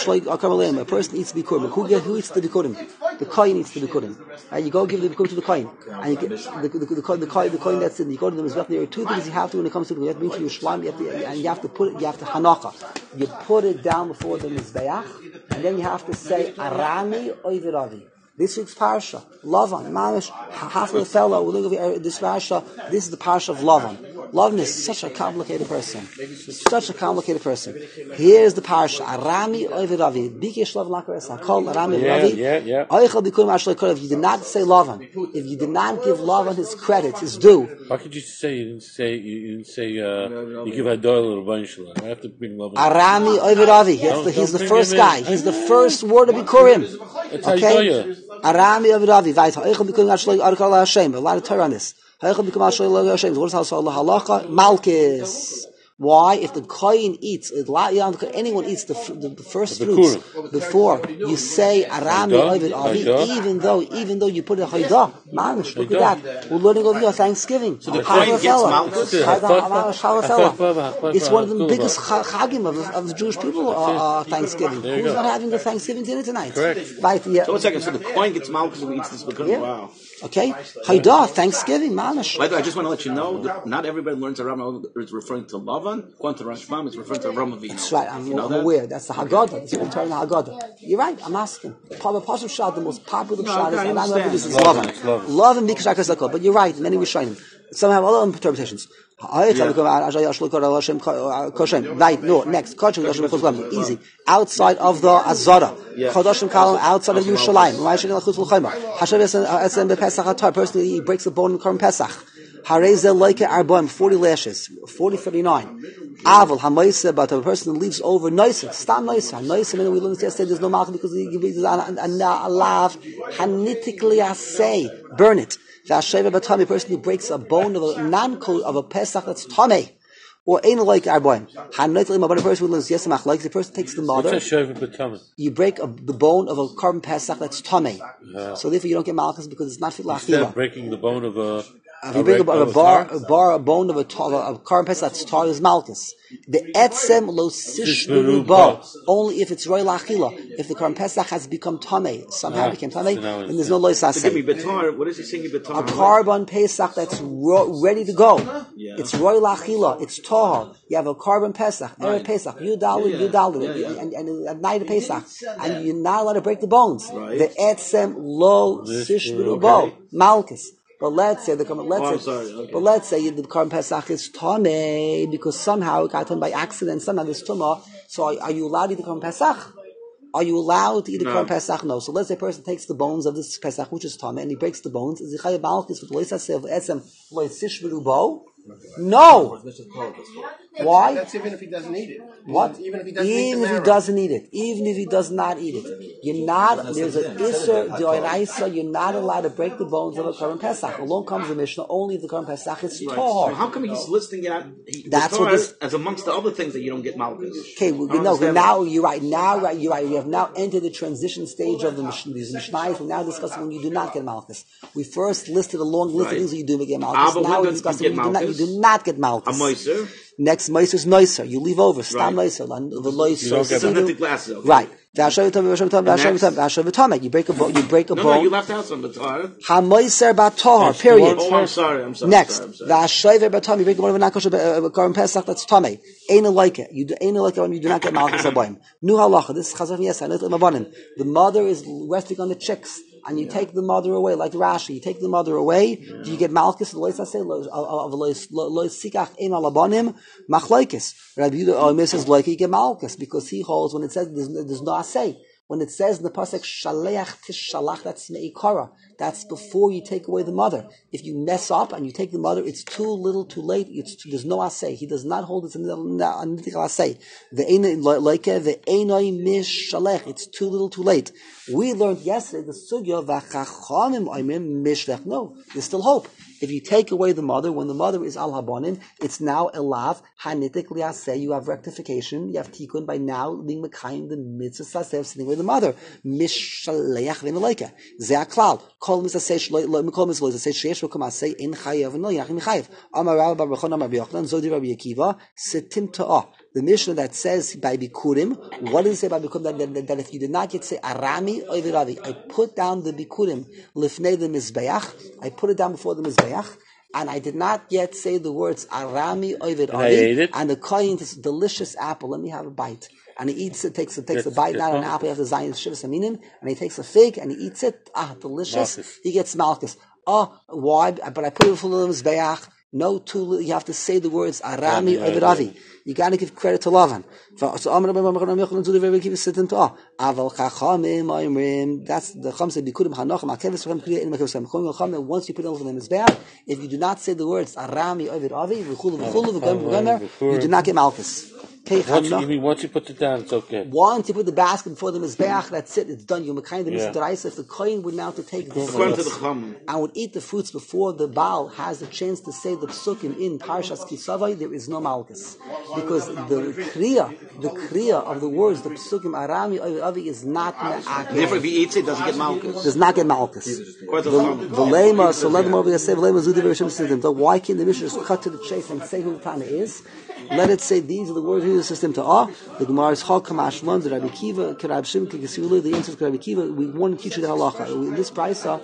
eats bikurim. Who eats the bikurim? The kohen eats the bikurim. You go give the bikurim to the kohen, and you get the kohen that's in. You go to them. There are two things you have to when it comes to. You have to bring to your shlam. You have to put it. You have to hanacha. You put it down before the mizbeach, and then you have to say arami oiviravi. This week's parsha, Lavan, Mamish, half of the fellow. We're looking at this parsha. This is the parsha of Lavan. Lavan is such a complicated person. Such a complicated person. Here's the parsha. Arami Ovid Ravi. Bikish Lavan Lakares. Called Arami Ravi. Oichel Bikum Ashlei Korav. If you did not say Lavan, if you did not give Lavan his credit, his due. How could you say you didn't say you give Hadol a bunch of I have to bring Lavan. Arami Ovid Ravi. He's the first guy. He's the first word of Bikurim. Okay. Arami Aviravi, Vait, Ha'echel Bikurim Ashlei Arkala Hashem. A lot of Torah on this. Ha'echel Bikurim Ashlei Hashem. What is halacha? Malchus. Why? If the kohen eats, anyone eats the first fruits before you say Arami Aviravi, even though you put it Haidah, Manish, look at that. We're learning over your Thanksgiving. So the kohen gets Malchus. It's one of the biggest chagim of the Jewish people. Thanksgiving. Who's not having the Thanksgiving dinner tonight? Correct. Right. Yeah. So 1 second. So the kohen gets Malchus and eats this because wow. Okay. Haidah, Thanksgiving, Manish. By the way, I just want to let you know that not everybody learns Aram is referring to Lavan. According to Rashbam, it's referring to Aram Avinu. That's right. I'm aware. That's the Haggadah. It's the Torah Haggadah. You're right. I'm asking. Pasuk Shad, the most popular Shad, and I know this is Lavan. Lavan because Akasakol. But you're right. Many Rishonim. Some have other interpretations. Right, no, next. Easy. Outside of the Azara. Chodashim Kalam, outside of Yerushalayim. Personally, he breaks the bone in Korban Pesach. Hareze Leike Arboim, 40 lashes, 39. Aval, Hamaisa, but a person leaves over Noiser, Stam Noiser. Noiser, we learned yesterday, there's no mark because he gives a lav, Hanitically Asay, burn it. The Asheva Batami, a person who breaks a bone of a non-code of a Pesach that's Tomei. Or ain't like Arboim. Hanitically, but a person who learns yesterday, like the person takes the mother. You break the bone of a Korban Pesach that's Tomei. So therefore you don't get Malchus because it's not Fila Achila. Instead breaking the bone of a... If you break a bone of a Korban Pesach that's tar is Malchus. The etzem lo sishmenu bo. Only if it's royal achila. If the Korban Pesach has become tamei, somehow became tamei, then there's no lois asay. What is he saying? A Korban Pesach that's ready to go. Yeah. It's royal achila. It's tahar. You have a Korban Pesach, Erev Pesach, Yudal, and at night of Pesach, and you're not allowed to break the bones. Right. The etzem lo sishmenu bo. Malchus. But let's say the Korban Pesach is Tomei because somehow it got done by accident. Somehow there's Tumah. So are you allowed to eat the Korban Pesach? Are you allowed to eat the Korban Pesach? No. So let's say a person takes the bones of this Pesach, which is Tomei, and he breaks the bones. Is Yichayah Malchus with Loisaseh of Esem Loisishmeru Bo? No. Why? That's even if he doesn't eat it. What? Even if he doesn't eat it. Even if he does not eat it. You're not, there's an Isser D'Oraisa, you're not allowed to break the bones of a Korban Pesach. Along comes the Mishnah, only if the Korban Pesach is Tahor. So how come he's listing it out? That's what this, as amongst the other things that you don't get Malchus. Okay, now you're right. We have now entered the transition stage of the Mishnah. These Mishnahs, we're now discussing when you do not get Malchus. We first listed a long list of things that you do get Malchus. Now we're discussing when you do not get Malchus. Next Meiser is Noiser. You leave over. Stam Noiser. The Loiser. Right. You break a bone. No, you left out some Batar. Ha-Moiser Batar. Period. Oh, I'm sorry. Next. The-Hashover Batar. You break a bone of a Nakosh Korban Pesach. That's Tomei. Ain't like it. You ain't like it when you do not get Malchus Abayim. Nu halacha. This is Chazar Yesa. The mother is resting on the chicks. And you take the mother away, like Rashi. You take the mother away. Do you get Malchus? Rabbi Yehuda says like you get Malchus because he holds when it says there's no asay. When it says in the pasuk shaleach tishalach, that's meikara. That's before you take away the mother. If you mess up and you take the mother, it's too little, too late. There's no asay. He does not hold it in the asay. The einoi mishalech. It's too little, too late. We learned yesterday the sugya v'chachamim oimim mishlech. No, there's still hope. If you take away the mother, when the mother is al habonin, it's now elav hanitik liaseh. You have rectification. You have tikkun by now being mekayim the mitzvah saseh of sitting with the mother. Mishaleach v'neleika. Ze aklal. Kol mitzvah mikol mitzvah say sheyesh v'kom aseh in chayav no yachim chayav. Amar Rabbi Bar Bechon Amar Yochanan Zodi Rabbi Akiva sitim ta'ah. The Mishnah that says by Bikurim, what does it say by Bikurim? That if you did not yet say Arami Oiviravi, I put down the Bikurim Lifnei the Mizbeach, I put it down before the Mizbeach, and I did not yet say the words Arami Oiviravi, and the Kohen, this delicious apple, let me have a bite. and he eats it, takes a bite out of an apple after Zion Shivas Aminim, and he takes a fig and he eats it. Delicious. Malchus. He gets Malchus. Why? But I put it full of Mizbeach. No two. You have to say the words Arami Ovid Avi. You got to give credit to Lavan. So Amar Rabbi do the very keep sitting to Aval Chachamim Oimrim. That's the Chacham said Bikurim Hanochim Akevis Chacham Kriya in Makavsam. Chacham once you put it over them is bad. If you do not say the words Arami Ovid Avi, you do not get Malchus. Once you put it down, it's okay. Once you put the basket before the mizbeach, that's it. It's done. You're kind of Mr. If the kohen would now to take the fruits and would eat the fruits before the Baal has the chance to say the psukim in Parshas Kisavai, there is no malchus, because the kriya of the words, the psukim Arami Avi is not me'akev. Therefore, if he eats it, doesn't get malchus. Does not get malchus. The lema, so let them over say lema zudi v'rishim system. Why can the Mishnah just cut to the chase and say who the Tana is? Let it say these are the words in the system to the Gemara is Chol Kamash Lon, the Rabbi Kiva, Karab Shim, Kikasula, the answer to Rabbi Kiva. We want to teach you the halacha. In this brisa,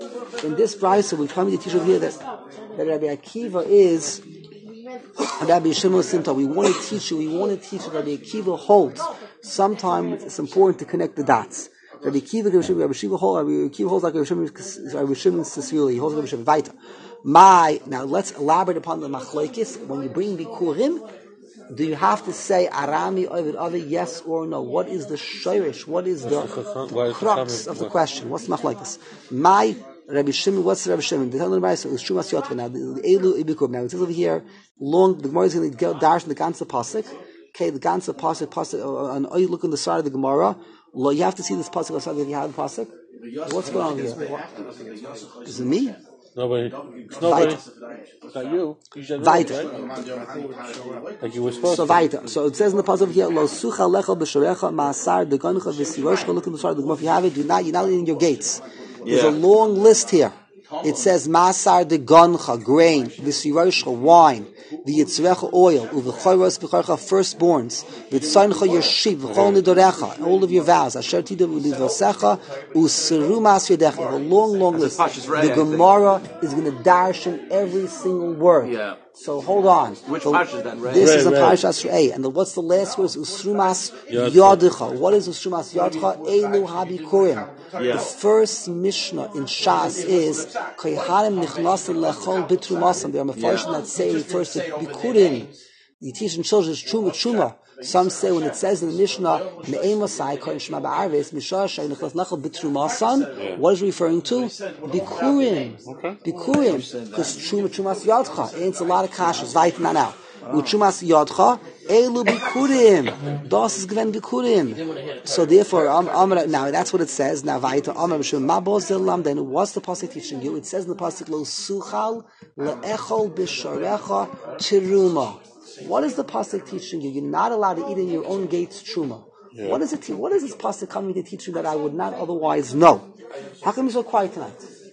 we're trying to teach over here that Rabbi Akiva is Rabbi Shimon Simta. We want to teach you that Rabbi Akiva holds. Sometimes it's important to connect the dots. Rabbi Akiva holds like Rabbi Shimon Sisvili. He holds Rabbi Shimon Vaita. Now let's elaborate upon the machlokes. When you bring Bikurim, do you have to say Arami Ovid Avi, yes or no? What is the shirish? What is the crux of the question? What's the machlokes? Rabbi Shimon, what's Rabbi Shimon? The Talmud Brayso is Shumas Yotva. Now the Elu Ibikum. Now it says over here, long. The Gemara is going to go dash in the ganze pasuk. Okay, the ganze pasuk. And you look on the side of the Gemara. You have to see this pasuk outside. If you have the pasuk, what's going on here? Is it me? Nobody. It's not you. You said like you were supposed to. Weiter. So it says in the pasuk here, Lo sucha lecha b'shorecha ma'asar degoncha v'siroshcha. Look in the side of the Gemara. If you have it, you're not in your gates. There's a long list here. It says Masar degoncha, grain, v'siroshcha, wine, v'yitzrecha, oil, u'v'choros v'chorecha, firstborns, v'tzayncha, your sheep, v'chol nidorecha, all of your vows, asher tidem u'lidvasecha, u'seru mas yadecha. A long list. The Gemara is going to darshan every single word. Yeah. So hold on. Which parsha then? Right? This is a Parshas Re'eh. And what's the last word? Usrumas Yadicha. What is Usrumas Yadicha? Elu Habikurim. The first Mishnah in Shas is Kohanim Nichnasim Lechol Bitrumasam. There are Mefarshim that say first Bikurim. You teach in children is Truma. Some say when it says in the Mishnah, Me'emasai Kohen Shema Ba'arves Mishashay Nechlas Lechol Bitrumasan, what is it referring to? Bikurim. Bikurim. Because Trumas Yadcha. It's a lot of kashas. Vayt now. Uchumas Yadcha. Elu Bikurim. Das is given Bikurim. So therefore, now that's what it says. Now Vayta Amar B'Shem Mabo Zelam. Then what's the pasuk teaching you? It says in the pasuk Lo Suchal Le'echol B'Sharecha Tiruma. What is the pasuk teaching you? You're not allowed to eat in your own gates truma. Yeah. What is it? What is this pasuk coming to teach you that I would not otherwise know? How come you're so quiet tonight?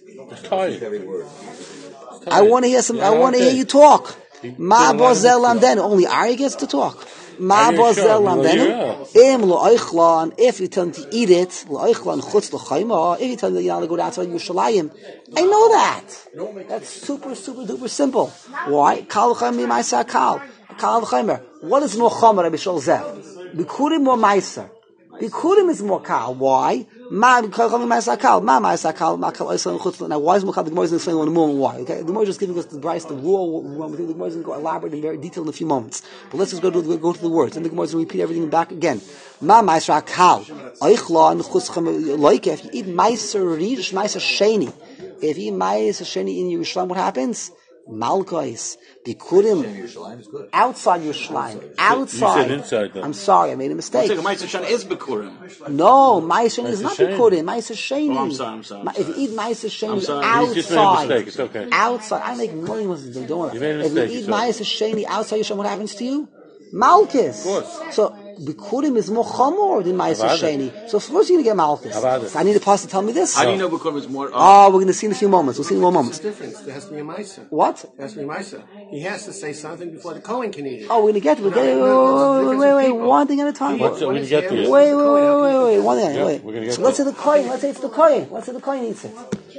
I want to hear some. I want to hear you talk. Ma bozel lamden. Only Ari gets to talk. Ma bozel lamden. Im lo oichlan. If you tell him to eat it, lo oichlan chutz lo chayma. If you tell him that you're not to go outside Yerushalayim, I know that. That's super duper simple. Why? Kal chayim ma'isa kal. What is more chomer, Rabbi Shol Zeh? Bikurim more meiser. Bikurim is more kal. Why? Ma ma'isa kal. Ma ma'isa kal. Ma kal oisel chutz. Now, why is more kal? The Gemara is going to explain in a moment why. Okay, the Gemara is just giving us the Bryce, the raw. The Gemara is going to go elaborate in very detail in a few moments. But let's just go to the words, and the Gemara is going to repeat everything back again. Ma ma'isa kal. Oichla chutz loike. If you eat meiser rish, meiser sheni. If you eat meiser sheni in Yerushalayim, what happens? Malkois, Bikurim, outside Yerushalayim, outside. You said inside, though. I'm sorry, I made a mistake. Ma'aser Sheni is Bikurim. No, Ma'aser Sheni is not Bikurim. Ma'aser Sheni. Oh, I'm sorry. If you eat Ma'aser Sheni outside, you just made a mistake. It's okay. Outside, I make millions of them. Don't worry. You made a mistake. If you eat Ma'aser Sheni outside Yerushalayim, what happens to you? Malchus. Of course. So Bikurim is more chamor than Ma'aser Sheni. So of course you're going to get Malchus. So I need a pastor to tell me this. How do you know Bikurim is more? We're going to see in a few moments. We'll see in more moments. What's the difference? There has to be a Meiser. What? There has to be a Meiser. He has to say something before the Kohen can eat it. We're going to get to it. Wait, one thing at a time. We're going to get to it. Wait, one thing at a time. We're going to get so let's say the Kohen, let's say it's the Kohen. Let's say the Kohen eats it.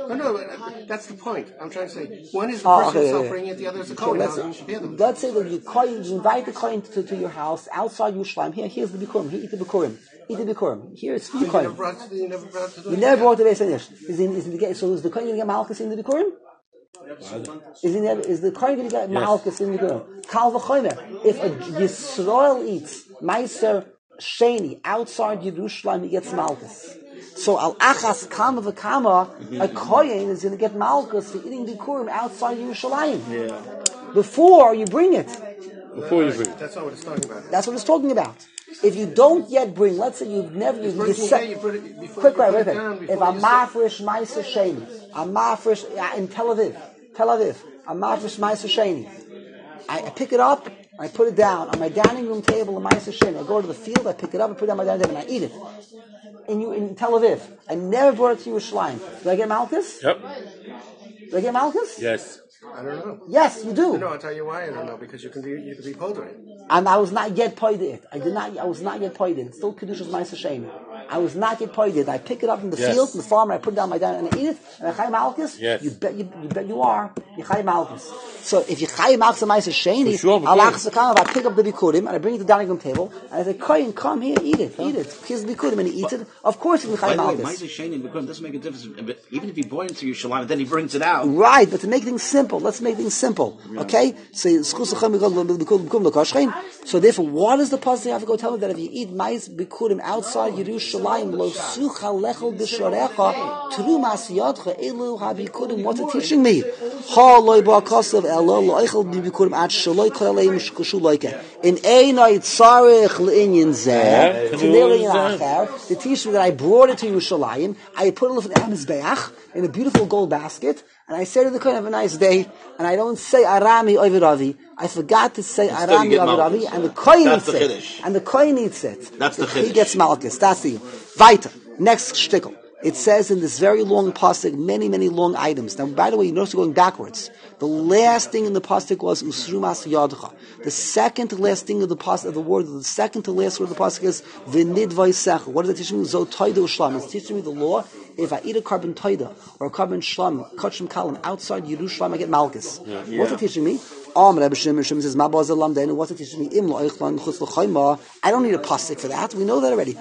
No, that's the point. I'm trying to say, one is the person suffering it, the other is the Kohen. Let's say that you invite the Kohen to your house outside Yerushalayim. Here's the Bikurim. Here, eat the Bikurim. Here it's for the Kohen. You never brought the Beis Hanish. So is the Kohen going to get Malchus in the Bikurim? Is the Kohen going to get Malchus in the Bikurim? Kal v'chomer. If a Yisrael eats Meiser Sheni outside Yerushalayim, he gets Malchus. So al achas kama v'kama, a kohen is going to get malchus for eating bikurim outside Yerushalayim. Yeah. Before you bring it. That's not what it's talking about. That's what it's talking about. If you don't yet bring, let's say quick. If I'm mafresh ma'aser sheni, I'm mafresh in Tel Aviv, I'm mafresh ma'aser sheni. I pick it up, I put it down on my dining room table in ma'aser sheni. I go to the field, I pick it up, I put it on my dining table, and I eat it. In Tel Aviv. I never brought it to Yerushalayim. Do I get Malchus? Yep. Do I get Malchus? Yes. I don't know. Yes, you do. No, I'll tell you why I don't know. Because you can be poldering. And I was not yet paid it. I was not yet paid it. It's still Kedushas Ma'aser Sheni. I was not yet paid it. I pick it up from the field, from the farm, and I put it down my dining, and I eat it. And I Chai Malchus. Yes. You bet you are. You Chai Malchus. So if you Chai Malchus Ma'aser Sheni, I pick up the bikurim and I bring it to the dining room table, and I say, Kohen, come here, eat it. Here's the bikurim, and he eats it. Of course, you Chai Malchus. Ma'aser Sheni and bikurim doesn't make a difference. Even if he brought it to Yerushalayim, and then he brings it out. Right, but to make things simple, let's make things simple. Okay? So therefore, what is the pasuk? I have to go tell me that if you eat mais bikurim outside Yerushalayim, lo sucha lechel b'sharecha trumas yadcha elu habikurim. What's it teaching me? Ha loy ba'akasav elo lo eichel b'bikurim at shaloi koraleim shkushu loike. In einay tzarich le'inyan zeh t'nei acher. To teach me that I brought it to Yerushalayim, I put it in a mizbeach in a beautiful gold basket. And I say to the Kohen, have a nice day, and I don't say Arami Oiviravi. I forgot to say Arami Oiviravi, and the Kohen eats it. And the Kohen eats it. That's the Chiddush. He gets Malchus. That's the Weiter. Next shtickle. It says in this very long pasuk, many, many long items. Now, by the way, you notice we're going backwards. The last thing in the pasuk was Usrumas Yadcha. The second to last thing of the pasuk of the word, the second to last word of the pasuk is V'nid Vaysecha. What does it teach me? Zotoida Ushlam. It's teaching me the law. If I eat a carbon toida or a carbon shlam, kachim kalim outside Yerushalayim, I get malchus. What's it teaching me? What's it teaching me? I don't need a pasuk for that. We know that already.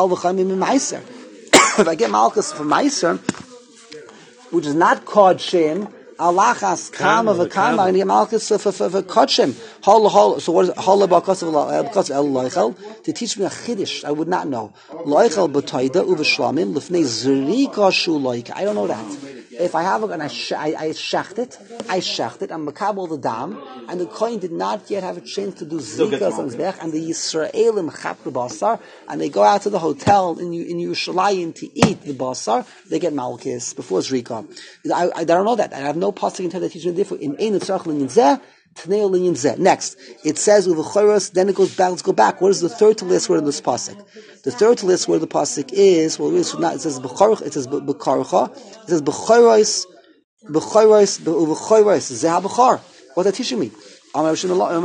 If I get malchus for meiser, which is not kodshim, alachas kama v'kama, and get malchus for kodshim. So what is it? To teach me a chiddush, I would not know. Loichel b'toida uv'shlamim lefnei zrika shu loika. I don't know that. If I have and I shecht it, I'm makabel the dam, and the Kohen did not yet have a chance to do zikas on his back, and the Yisraelim chap the basar, and they go out to the hotel in Yerushalayim to eat the basar, they get malchus before zrika. I don't know that. I have no pasuk in that teaching different in ein tzarich l'nizeh. Next, it says with the then it goes back. Let's go back. What is the third to last word in this pasuk? The third to last word of the pasuk is it says b'chorcha. It says b'chorcha. It says b'chorois zeh b'chor. What's that teaching me? I know that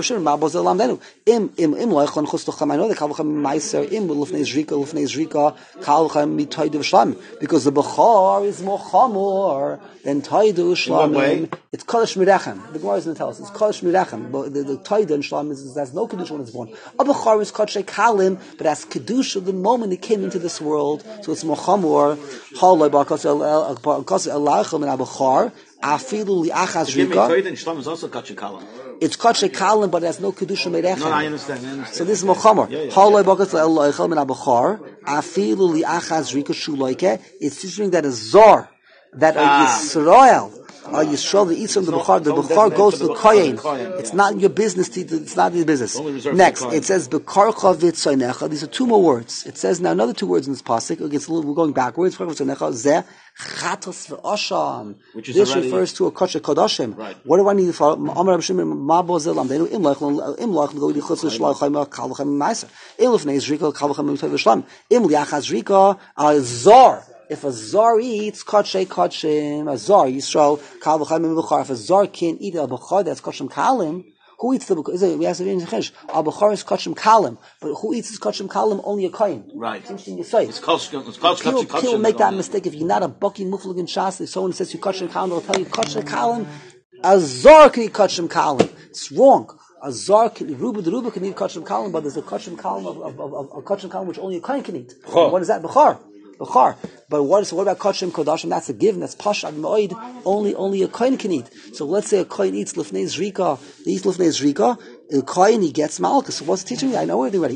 because the Bechor is more chamor than Taidu Shlamim. It's Kodesh Mirechem. The Gemara is going to tell us it's Kodesh Mirechem. But the Taidu and Shlamim has no Kedusha when it's born. A Bechor is Kodesh Kalim, but has Kedusha the moment it came into this world. So it's more chamor. Halai B'Akas Elachem and A Bechor. Afilu li'achaz rika. It's kachei kalim, but it has no kedusha merechem. No, I understand. So this is mochamer. Haloi bagas le'eloichel min abachar. Afilu li'achaz rika shuloike. It's teaching that a zor, that a Yisrael that eats from the Bechar goes to the Kohen. It's not your business. It's not your business. Next, it says Bekarcha v'tzonecha. These are two more words. It says now another two words in this pasuk. We're going backwards. Zeh chatos v'osham. This refers to a kosher kodashim. Right. What do I need for? Amar Rabbi Shimon ma bozel amdenu im lach go di chutz l'shlach chayma kalvachem meiser im lefnei zrika kalvachem mitoy v'shlam im liachaz zrika zor. If a zar eats kachei kachim, a zar Yisrael kal v'chayim v'char. If a zar can't eat a b'char that's kachim kalim, Who eats the Bechor? We ask the Chesh. Al Bechor is Kachim Kalim, but who eats his Kachim Kalim? Only a Kohen. Right. It's people make that mistake. If you're not a Baki Muflig in Shas, if someone says you Kachim Kalim, they'll tell you Kachim Kalim. A Zor can eat Kachim Kalim. It's wrong. A Zor can eat Ruba can eat Kachim Kalim, but there's a Kachim Kalim of Kachim Kalim which only a Kohen can eat. What is that? Bechor. But what about Kachim Kodashim? That's a given. That's Pashad Moed. Only a Kohen can eat. So let's say a Kohen eats Lefnei Zrika. He eats Lefnei Zrika. A Kohen, he gets Malchus. So what's it teaching me? I know it already.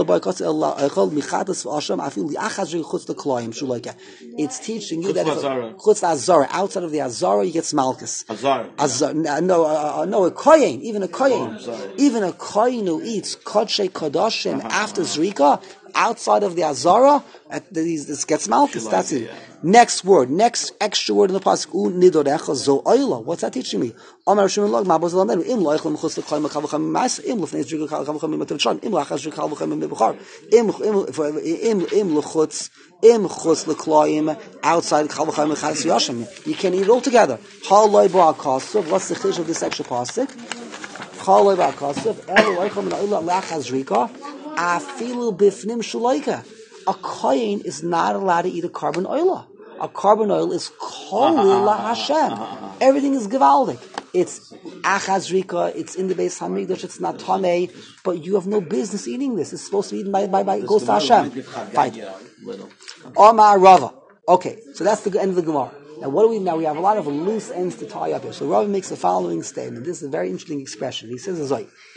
It's teaching you that Chutz Azara, outside of the Azara, you get Malchus. No, a Kohen, even a Kohen who eats Kodshe Kodashim after Zrika, outside of the Azara, this gets Malchus. That's it. Next extra word in the pasuk. Nidorecha zo oila. What's that teaching me? Amar Shimon log mabos lamed. Im loichem chus lekayim kavacham mas. Im lefnei zrika kavacham mimatem shon. Im lachas zrika kavacham mibachar. Im lechutz. Im chus lekayim outside kavacham mechas yashim. You can't eat it all together. Haloi ba'akasov. What's the chish of this extra pasuk? Haloi ba'akasov. El loichem min oila lachas zrika. Afilu bifnim shulaika. A kohen is not allowed to eat a carbon oil. A carbon oil is kol la Hashem. Everything is gewaldig. It's achaz rika. It's in the Beis Hamikdash. It's not tamei. But you have no business eating this. It's supposed to be eaten by goes to Hashem. Fine. Omar Rava. Okay, so that's the end of the Gemara. Now what do we now? We have a lot of loose ends to tie up here. So Rava makes the following statement. This is a very interesting expression. He says,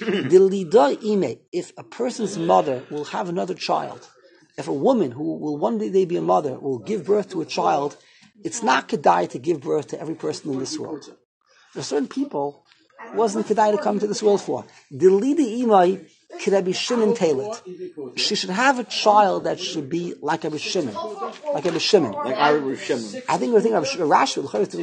if a person's mother will have another child, if a woman who will one day be a mother will give birth to a child, it's not kedai to give birth to every person in this world. There are certain people it wasn't kedai to come to this world for. Delidi imai Rabbi Shimon Tailit. She should have a child that should be like Rabbi Shimon. Like Rabbi Shimon. Like Rabbi Shimon. I think we're thinking of Rashi,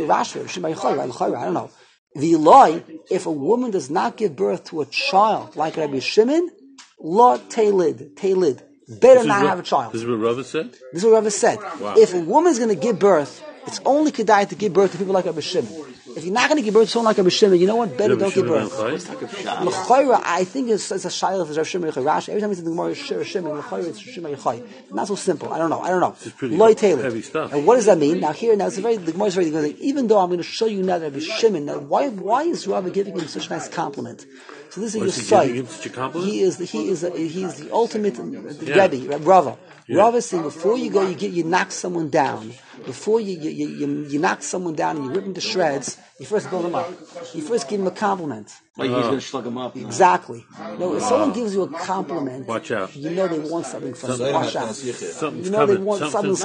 I don't know. V'iloi, if a woman does not give birth to a child like Rabbi Shimon, lo Tailid. Better not have a child. This is what Rava said? This is what Rava said. Wow. If a woman is going to give birth, it's only kedai to give birth to people like Rabbi Shimon. If you're not going to give birth to someone like Rabbi Shimon, you know what? Better don't give birth. L'chayra, I think it's a shayla of Rabbi Shimon Rashi. Every time he's in the Gemara, it's Shimon. L'chayra, it's Shimon Yechai. Not so simple. I don't know. It's pretty heavy stuff. And what does that mean? Now the Gemara is very good. Even though I'm going to show you now that Rabbi Shimon, now why is Rava giving him such a nice compliment? So this is your site. He is the ultimate Rebbe, Rava. Yeah. Rava is saying before you go, you knock someone down. Before you knock someone down and you rip him to shreds, you first build him up. You first give him a compliment. Like he's going to slug him up. Exactly. No, if someone gives you a compliment, watch out. You know they want something from you. Watch out. Something's Something's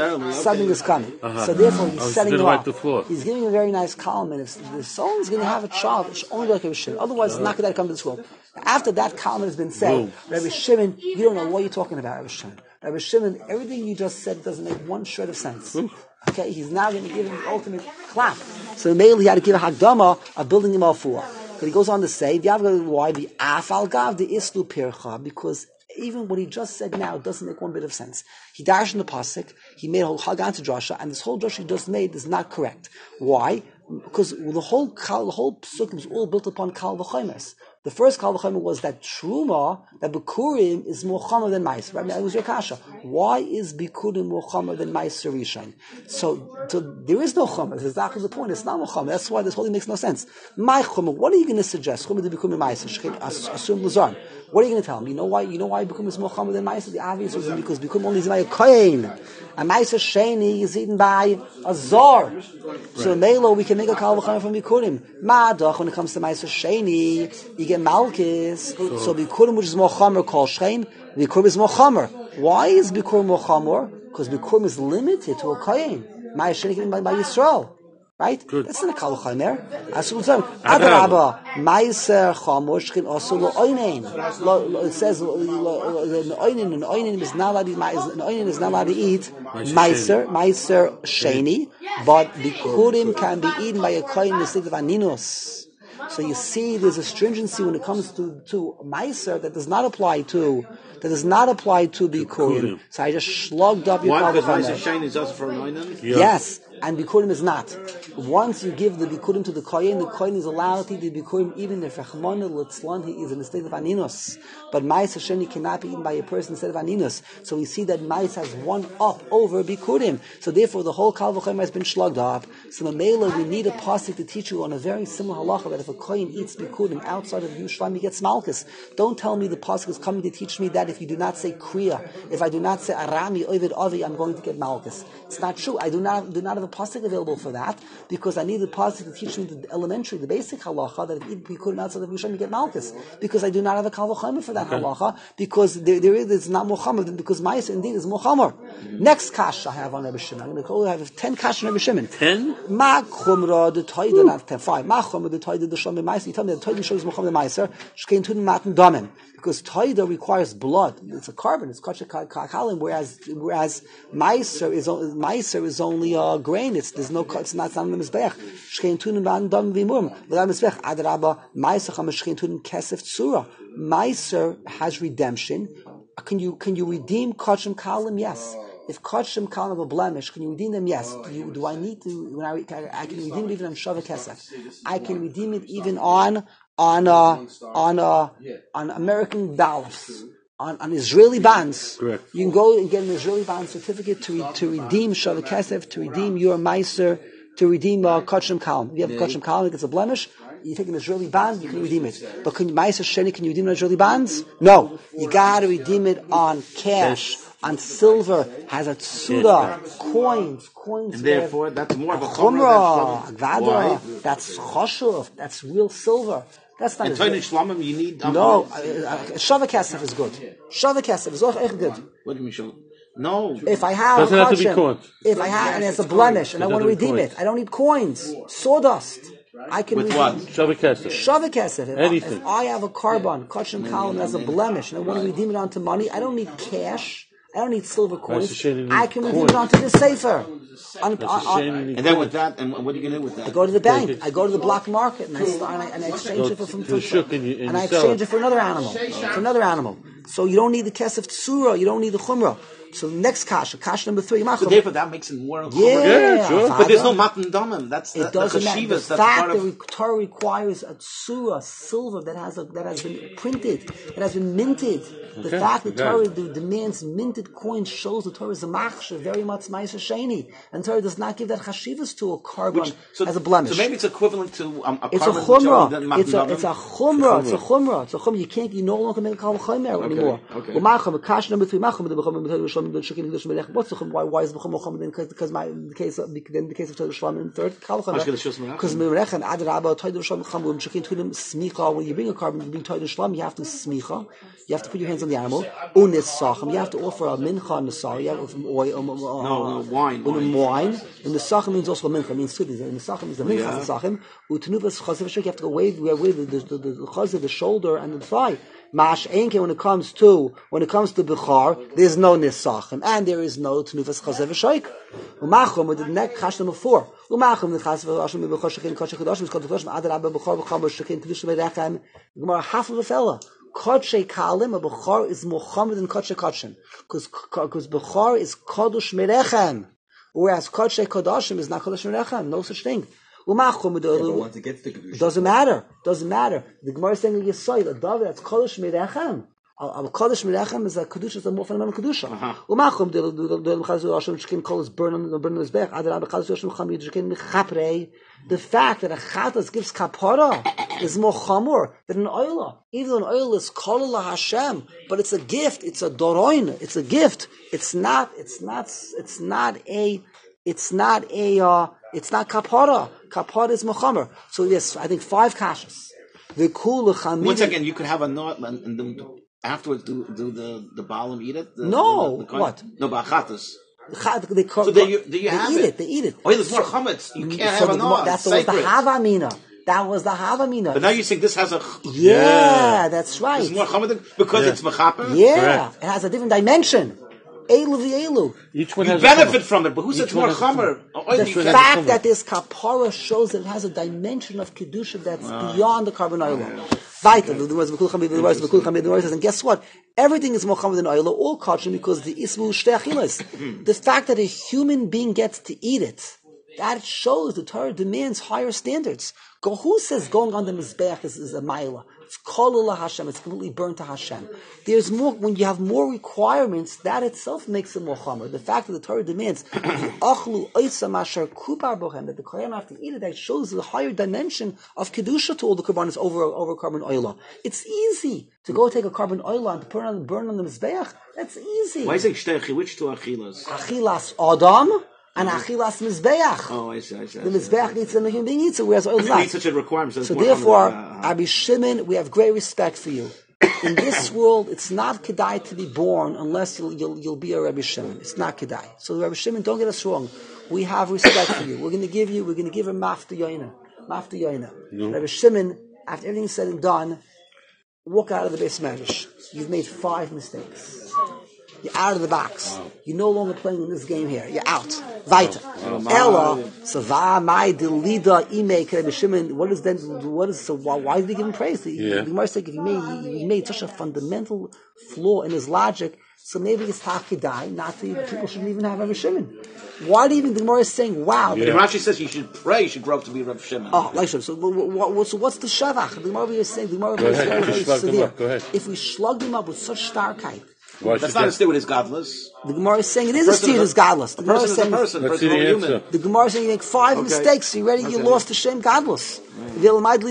coming. So therefore, he's setting him up. He's giving you a very nice compliment. If someone's going to have a child, it's only like Rabbi Shimon. Otherwise, it's not going to come to this world. After that compliment has been said, Rabbi Shimon, you don't know what you're talking about, Rabbi Shimon. Rabbi Shimon, everything you just said doesn't make one shred of sense. Okay, he's now going to give him the ultimate clap. So Meil, he had to give a hagdama of building him all for. But he goes on to say, why the afal gav the islu pircha? Because even what he just said now doesn't make one bit of sense. He dashed in the pasuk, he made a whole hagan to drasha, and this whole drasha he just made is not correct. Why? Because the whole psukim is all built upon kal v'chomes. The first kal v'chomer was that truma, that bikurim is more chomer than mais. Right? That was your kasha. Why is bikurim more chomer than mais rishon? So there is no chomer. That's exactly the point. It's not more chomer. That's why this whole thing makes no sense. My chomer. What are you going to suggest? Chomer the bikurim mais. Assume lazar. What are you going to tell him? You know why bikurim is more chomer than mais? The obvious reason because bikurim only is by a kohen. A mais sheni is eaten by a zar. So melo we can make a kal v'chomer from bikurim. Ma'adach when it comes to mais sheni you get Malchus, so Bikurim, which is more Chomer, called Shein, Bikurim is more Chomer. Why is Bikurim more Chomer? Because Bikurim is limited to a Kohen. Ma'aseh Shein by Yisrael. Right? Good. That's not a Kal Chomer. Adarabba, Ma'aser Chomer, Shein also lo Oinen. It says, Oinen is not allowed to eat Ma'aser Sheini, but Bikurim can be eaten by a Kohen in the state of Aninus. So you see, there's a stringency when it comes to Meiser that does not apply to Bikurim. So I just slugged up your. Why? Because Meiser Shein is also for an oinen. Yes, and Bikurim is not. Once you give the Bikurim to the Kohen is allowed to eat the Bikurim even if Rachmana Litzlan he is in the state of Aninus. But Mais Hasheni cannot be eaten by a person instead of Aninus. So we see that Mais has one up over Bikurim. So therefore the whole Kal V'chomer has been slugged up. So Mamela, we need a pasuk to teach you on a very similar halacha that if a Kohen eats Bikurim outside of Yerushalayim, he gets Malchus. Don't tell me the pasuk is coming to teach me that if you do not say Kriya, if I do not say Arami Ovid Avi, I'm going to get Malchus. It's not true. I do not have a pasuk available for that because I need the pasuk to teach me the elementary, the basic halacha that if you eat Bikurim outside of Yerushalayim, you get Malchus. Because I do not have a Kal V'chomer for that halacha because it's not Muhammad because Ma'aser indeed is Muhammad. Next kasha I have on Rebbe Shimon. I'm going to have 10 kasha on Rebbe Shimon. 10? Ma chumra the toida not 10. 5. Ma chumra the toida the shom Ma'aser. You tell me the toida shows Muhammad Ma'aser. Shkein tun matan damen. Because toida requires blood. It's a carbon. It's kachak kalim. Whereas Ma'aser is only a grain. It's not the mizbeach. Shkein tun matan damen v'imum. V'lam mizbeach adraba Ma'aser cham shkein tun kesef tzura. Ma'aser has redemption. Can you redeem kachim kalim? Yes. If kachim kalim have a blemish, can you redeem them? Yes. Do I need to? When I can redeem it even on Shavah Kesef. I can redeem it even on American dollars, on Israeli bonds. Correct. You can go and get an Israeli bond certificate to redeem Shavah Kesef, to redeem your Meiser, to redeem kachim kalim. If you have kachim kalim, it gets a blemish. You take an Israeli bond, you can redeem it. But can you redeem Israeli bonds? No. You gotta redeem it on cash, on silver, has a tsuda, coins. And therefore, that's more of a chumrah. That's choshuv, that's real silver. That's not. And Toinish Shlamim, you need. No, Shavah Kesef is good. Shavah Kesef is also echt good. What do you mean Shavah? No. If I have doesn't have to be coins. If I have and it's a blemish and I want to redeem it, I don't need coins. Sawdust. I can with redeem what? Shavah Kesef. Shavah Kesef. Anything. If I have a carbon, kachim kalim as a blemish, and I want to redeem it onto money, I don't need cash. I don't need silver coins. I can redeem it onto the sefer. And then with that, and what are you going to do with that? I go to the bank. I go to the black market, and I exchange it and I exchange it for another animal. So you don't need the kesef tsura. You don't need the chumrah. So the next kasha number 3. So therefore, that makes it more. Yeah, sure. But there's no matan damim. That's the chashivas. The fact that the Torah requires a tsura, silver that has been printed, that has been minted. The fact that Torah demands minted coins shows the Torah is a machshav, very much ma'aser sheni, and Torah does not give that chashivas to a carbon as a blemish. So maybe it's equivalent to a carbon. It's a chumrah. It's a chumrah. You no longer make a kal v'chomer anymore. Okay. Kasha number 3. Why is the Chum because in the case of Torah Shlam in third because Merechem Adraba Torah Shlam Chamum Shekin Tunim Smicha. When you bring a carbon, you bring Torah Shlam, you have to smicha. You have to put your hands on the animal. Unis Sachem. You have to offer a mincha nesar. You have wine. Wine. And the Sachem means also a mincha. It means food. And the Sachem is the mincha Sachem. Utenuvas Chazav Shek. You have to go wave the chazav, the shoulder, and the thigh. Mash Enke, when it comes to Bechar, there's no Nisachim, and there is no Tnufas Chazev V'Shoik. Umachum, with the next Chash number 4. Umachum, the Chazev V'Ashim, Bechar Shekin, Kodesh Kedoshim, Kodesh Kedoshim, Adar Abba Bechar, Bechar, Shekin, Kedoshim, Berechem, Gemara, half of a fella. Kodesh Kalim, a Bechar is Muhammad and Kodesh Kodshim. Because Bechar is Kodesh Merechem. Whereas Kodesh Kedoshim is not Kodesh Merechem. No such thing. Doesn't matter. The Gemara is saying Yesod, a dove that's Kodesh Merechem. A Kodesh Merechem is a kedusha, is a more fundamental kedusha. Umachum the Chazal Hashem Shekin Kol is burn on his back. Adarab Chazal Hashem Chamid Shekin Mechaprei. The fact that a chatas gives kapara is more chamor than an oila. Even though an oil is kol la Hashem, but it's a gift. It's a doroin. It's a gift. It's not kapara. Kapara is mechamer. So yes, I think 5 kashas. Once again, you could have a knot and then afterwards do the balam eat it. What? No, ba'achatas. So they eat it. Oh, there's more chametz. You can't have a knot. That was the havamina. But now you think this has a... Yeah, that's right. There's more chametz because it's mechaper? Yeah, it has a different dimension. Elu v'elu. Each one you benefit from it, but who says more chamer? The fact that this kapara shows that it has a dimension of kedusha that's beyond the carbon oil. And guess what? Everything is mochamed in oil, all kachim, because the ismu shteachilas. The fact that a human being gets to eat it That shows the Torah demands higher standards. Who says going on the Mizbeach is a Maila? It's Kolula Hashem, it's completely burnt to Hashem. There's more, when you have more requirements, that itself makes it more chomer. The fact that the Torah demands, that the Kohen have to eat it, that shows the higher dimension of Kedusha to all the Korbanos over carbon oila. It's easy to go take a carbon oila and to burn on the Mizbeach. That's easy. Why is it shtechi? Which two achilas? Achilas Adam and achilas Mizbeach. Oh, I see. The Mizbeach needs it and the human being eats it, whereas oil is not. It's such a requirement. So therefore, Rabbi Shimon, we have great respect for you. In this world, it's not kedai to be born unless you'll be a Rabbi Shimon. It's not kedai. So Rabbi Shimon, don't get us wrong. We have respect for you. We're going to give a mafta yoina. No. Rabbi Shimon, after everything's said and done, walk out of the base medrash. You've made 5 mistakes. You're out of the box. You're no longer playing in this game here. You're out. Weiter. Ella, so my delida ime Rabbi Shimon. Why did he give him praise? The Gemara said he made such a fundamental flaw in his logic. So maybe it's takidai. Not that people shouldn't even have Rabbi Shimon. Why do you even the Gemara is saying wow? The Rashi says you should pray. You should grow up to be Rabbi Shimon. Oh, like so. So what's the shavach? The Gemara is saying. The Gemara is very severe. If we slug him up with such starkheit. That's not a steer with his godless. The Gemara is saying it is a steer with his godless. The Gemara is saying the Gemara is saying you make 5 mistakes. You lost the shame godless. The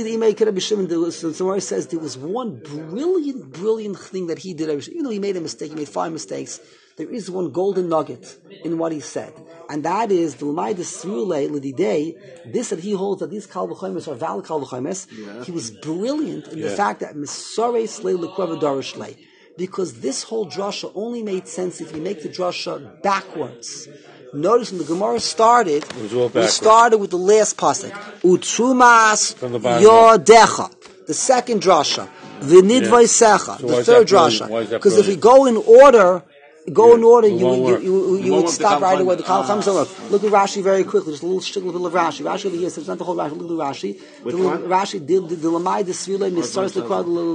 Gemara says there was one brilliant thing that he did. Even though he made a mistake, he made 5 mistakes. There is one golden nugget in what he said, and that is the this that he holds that these kal v'chomes are valid kal v'chomes. He was brilliant in the fact that misarei slei lekova darish lei. Because this whole drasha only made sense if you make the drasha backwards. Notice when the Gemara started, we started with the last pasuk. Utrumas yodecha. The second drasha. V'nidvaisecha. The third drasha. Because if we go in order, you would stop right away. The Kal comes over. Look at Rashi very quickly. Just a little of Rashi. Rashi over here says not the whole Rashi. Look at Rashi. Rashi did the lamai the svile misaris the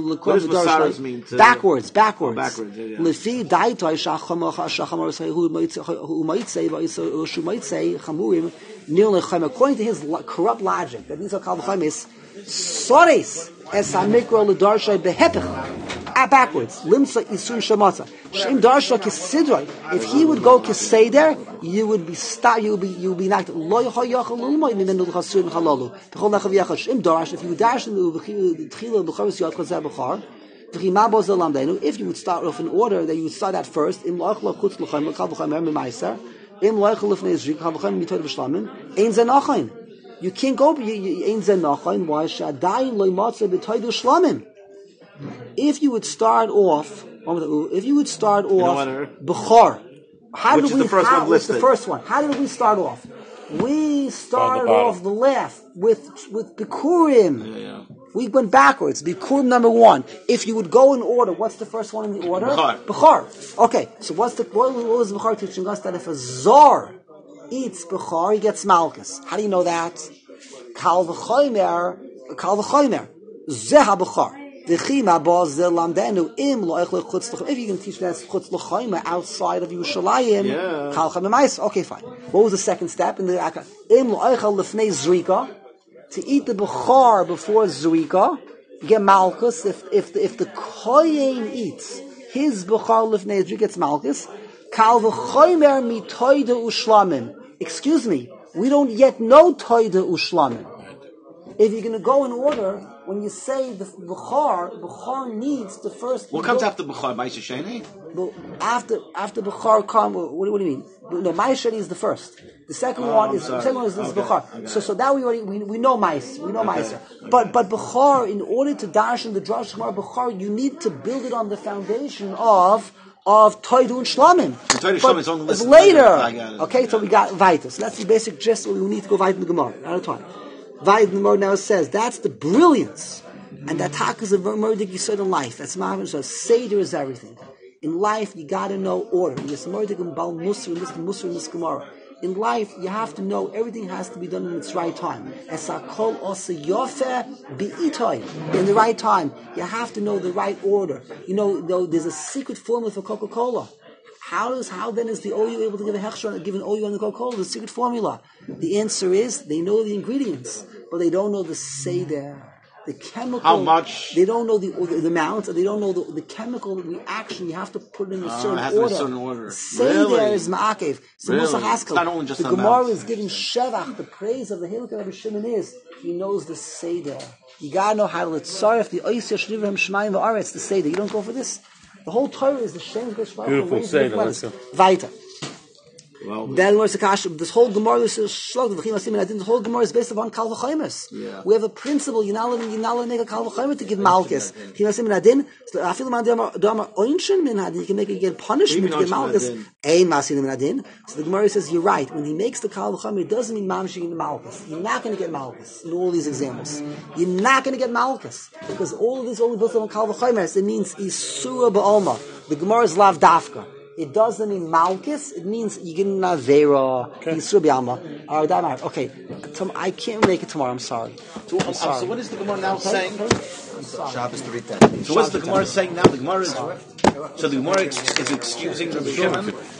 mean? Backwards. Lefi daitoi shacham who might say chamurim nil lechem. According to his corrupt logic, that these are Kal v'chomes sores es hamikra l'darshay behepech. Backwards. Limsa isun shamatza. Shem darsha kisidroi. If he would go kiseder, you would be stopped. You would be knocked. Lo yachal lulmoi mimenu l'chasur n'chalalu. B'chol nechav yachal. Shem darsha. If you would dash in the tchila b'chavis yad chazeh b'char. V'chimabo zelamdenu. If you would start off in order, that you would start at first. Im lo'achla chutz l'chaim l'chav l'chaim er m'maiser. Im lo'achla l'fnei zrik l'chav l'chaim mitoy v'shlamim. Ein zenachain. You can't go. Ein zenachain. Why? Shadayin lo ymatze b'toy v'shlamim. If you would start off, Bechor. What's the first one? How did we start off? We started off the left with Bikurim. Yeah. We went backwards. Bikurim number 1. If you would go in order, what's the first one in the order? Bechor. Okay, so what was Bechor teaching us? That if a Zor eats Bechor, he gets Malchus. How do you know that? Kal v'chomer, Zeha Bechor. If you can teach that chutz outside of Yerushalayim, okay, fine. What was the second step in the to eat the bechar before zrika? Get malchus. If the kohen eats his bechar lefnei zrika, gets malchus. Kal v'chomer mitoida ushlamim. Excuse me, we don't yet know toida ushlamim. If you're going to go in order, when you say the Bechar needs the first... What comes after Bechar? Ma'aseh Sheni? After Bechar comes... What do you mean? No, Ma'aseh Sheni is the first. The second one is Bechar. Okay. So that we know Ma'aseh. We know Ma'aseh. But Bechar, in order to dash in the Drash Gemara Bechar, you need to build it on the foundation of Toidu and Shlamim. It's later. Okay, so we got Vaita. So that's the basic gist. We need to go Vaita in the Gemara. Out of time. Vaid Gemara now says that's the brilliance, and that talk is a murder you said in life. That's my so Seder is everything. In life, you got to know order. Yes, murder and bal musr in this Gemara. In life, you have to know everything has to be done in its right time. Esakol osa yofe bi'itoy. In the right time, you have to know the right order. You know, there's a secret formula for Coca-Cola. How then is the OU able to give a hechsher, give an OU on the Coca-Cola, the secret formula? The answer is they know the ingredients, but they don't know the seder. The chemical, how much? They don't know the amount, and they don't know the chemical reaction. You have to put it in a certain order. Seder is ma'akev. So Musa Haskell, the Gemara is giving Shevach, the praise of the Hilchah Rabbi Shimon is, he knows the seder. You gotta know how to letzaref the oisir shnivim shmayim va'aretz, the seder. You don't go for this. The whole Torah is the Shem Geshmach. Beautiful seder. Weiter. Well, then where's the kash? This whole Gemara is the whole Gemara is based upon Kal V'Chaimes. Yeah. We have a principle. You're not allowed to make a Kal V'Chaimes to give Malchus. You can make it get punishment to give Malchus. So the Gemara says you're right. When he makes the Kal V'Chaimes, it doesn't mean Mamshik in the Malchus. You're not going to get Malchus in all these examples. You're not going to get Malchus because all of this only built on Kal V'Chaimes. It means Isura Ba'alma. The Gemara is Lav Dafka. It doesn't mean Malchus. It means you get an Avera, Yisur B'Alma. Okay, I can't make it tomorrow. I'm sorry. So what is the Gemara now saying? Shabbos to read that. So what's the Gemara saying now? The Gemara is so the Gemara is excusing Rabbi Shimon.